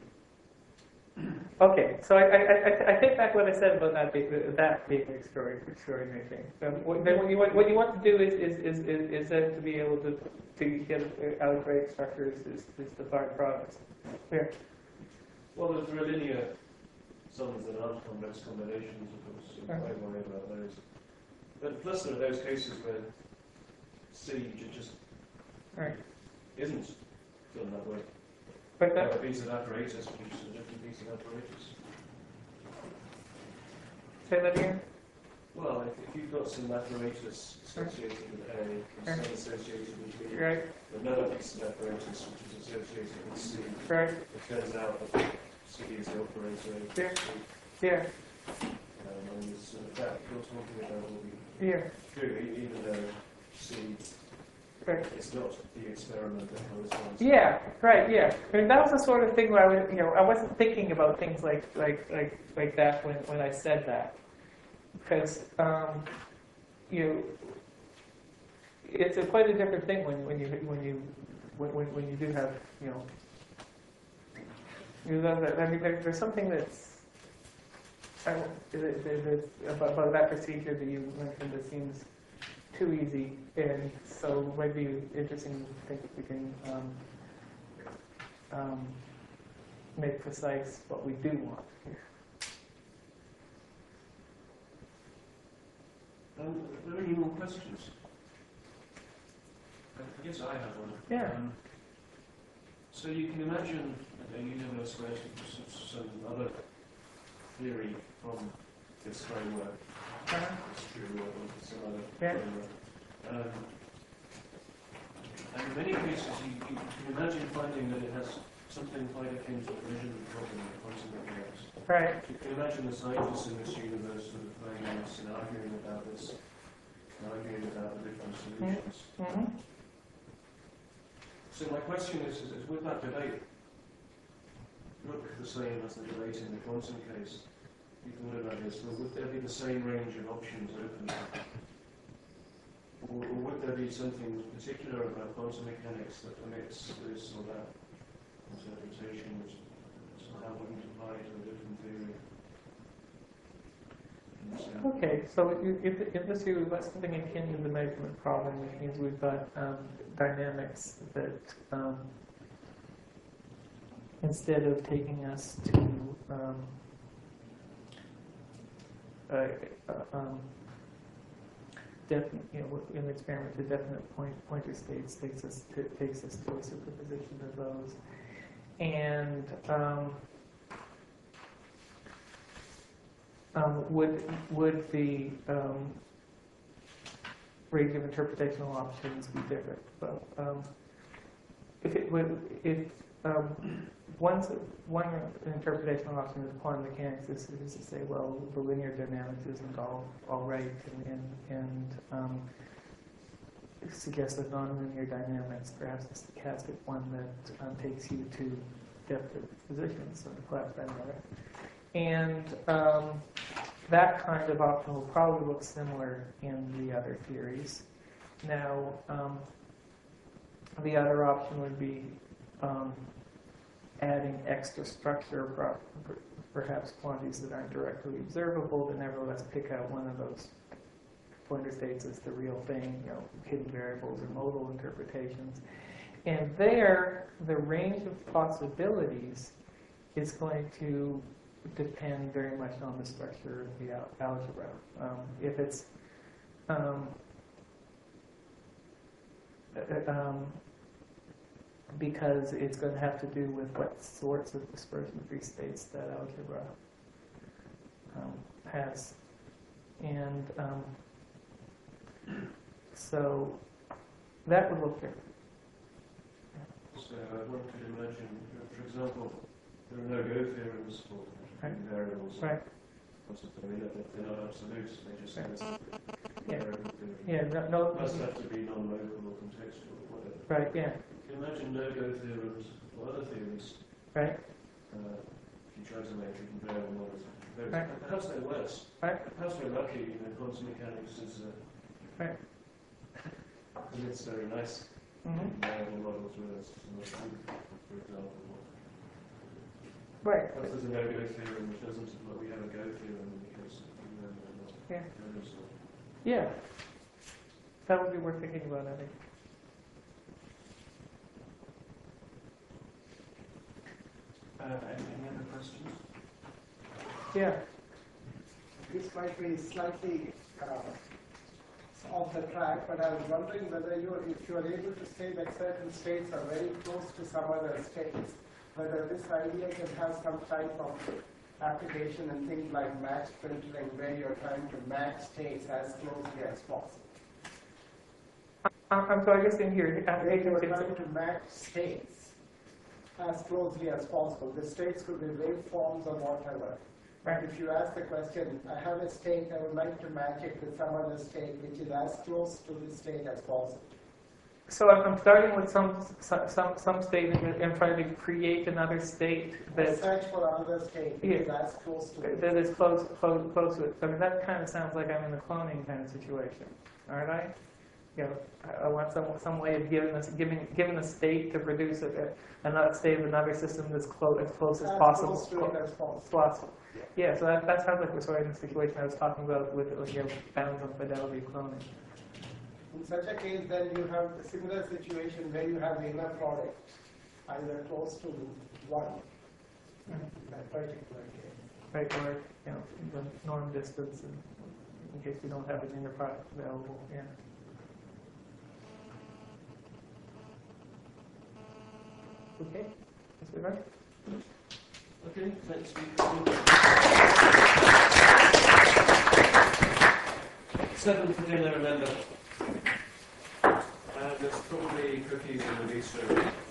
Okay, so I take back what I said about that being an extraordinary thing. What you want to do is then to be able to get algebraic structures is to find products. Here. Well, there are linear sums that aren't complex combinations, of course, so I worry about those. But plus there are those cases where C just isn't done that way. But Like a piece of apparatus produces a different piece of apparatus. say that again. Well, if you've got some apparatus associated with A and some associated with B, Right. another piece of apparatus which is associated with C, Right. it turns out that C is the operator of Yeah. C. Yeah. And this, that you're talking about will be Yeah. true, even though C Right. is not the experiment that corresponds. Yeah, right, yeah. I mean, that was the sort of thing where I wasn't thinking about things like that when I said that, because it's quite a different thing when you do have I mean, there's something that's about that procedure that you mentioned that seems too easy, and so it might be interesting to think if we can make precise what we do want here. Are there any more questions? I guess I have one. Yeah. So you can imagine a universe where some other theory from this framework, this theory or some other framework. And in many cases, you can imagine finding that it has something quite akin to a collision problem in quantum mechanics. Right. You can imagine the scientists in this universe sort of playing this and arguing about this, and arguing about the different solutions. Mm-hmm. So my question is would that debate look the same as the debate in the quantum case? You thought about this, well, would there be the same range of options open? Or would there be something particular about quantum mechanics that permits this or that interpretation which somehow wouldn't apply to a different theory? Okay, so in this view, we've got something akin to the measurement problem, which means we've got dynamics that, instead of taking us to in the experiment, the definite pointer states takes us to a superposition of those, and would the range of interpretational options be different? Well, if one interpretational option is quantum mechanics is to say, well, the linear dynamics isn't all right, and suggest that nonlinear dynamics, perhaps the stochastic one that takes you to depth of positions on the class matter. And that kind of option will probably look similar in the other theories. Now, the other option would be adding extra structure, perhaps quantities that aren't directly observable, but nevertheless pick out one of those pointer states as the real thing, hidden variables or modal interpretations. And there, the range of possibilities is going to depend very much on the structure of the algebra. If it's because it's going to have to do with what sorts of dispersion-free states that algebra has. And so that would look different. So one could imagine, for example, there are no-go theorems for variables. Right. They're not absolute, they just have Yeah. variable theory. Yeah, no, Must have to be non-local or contextual or whatever. right, yeah, You can imagine no-go theorems for other theories. right, If you try to make hidden variable models. Right. Perhaps they're worse. right, Perhaps we're lucky, quantum mechanics is right. and it's very nice. Mm-hmm. Variable models with us, for example. Right. Perhaps there's a no-go theorem which doesn't, but we have a go theorem because we're not. Yeah. Yeah. That would be worth thinking about, I think. Any other questions? Yeah. This might be slightly off the track, but I was wondering whether if you are able to say that certain states are very close to some other states, whether this idea can have some type of application in things like match filtering, where you're trying to match states as closely as possible. I'm sorry, I just didn't hear. Where you're trying to match states as closely as possible. The states could be waveforms or whatever. But if you ask the question, I have a state, I would like to match it with some other state which is as close to this state as possible. So I'm starting with some state and trying to create another state that Search for another state which is as close to it. that is close to it. I mean, that kind of sounds like I'm in the cloning kind of situation, aren't I? I want some way of giving a state to produce another state of another system that's as close as possible. Close to it as possible. Yeah, so that sounds like we're sort of in the situation I was talking about with bounds on fidelity cloning. In such a case, then you have a similar situation where you have the inner product either close to 1 in that particular case. Right, or the norm distance, in case you don't have an inner product available. Yeah. Okay, that's good, right? Okay, next week. 7th for dinner, remember. And there's probably cookies in the bistro.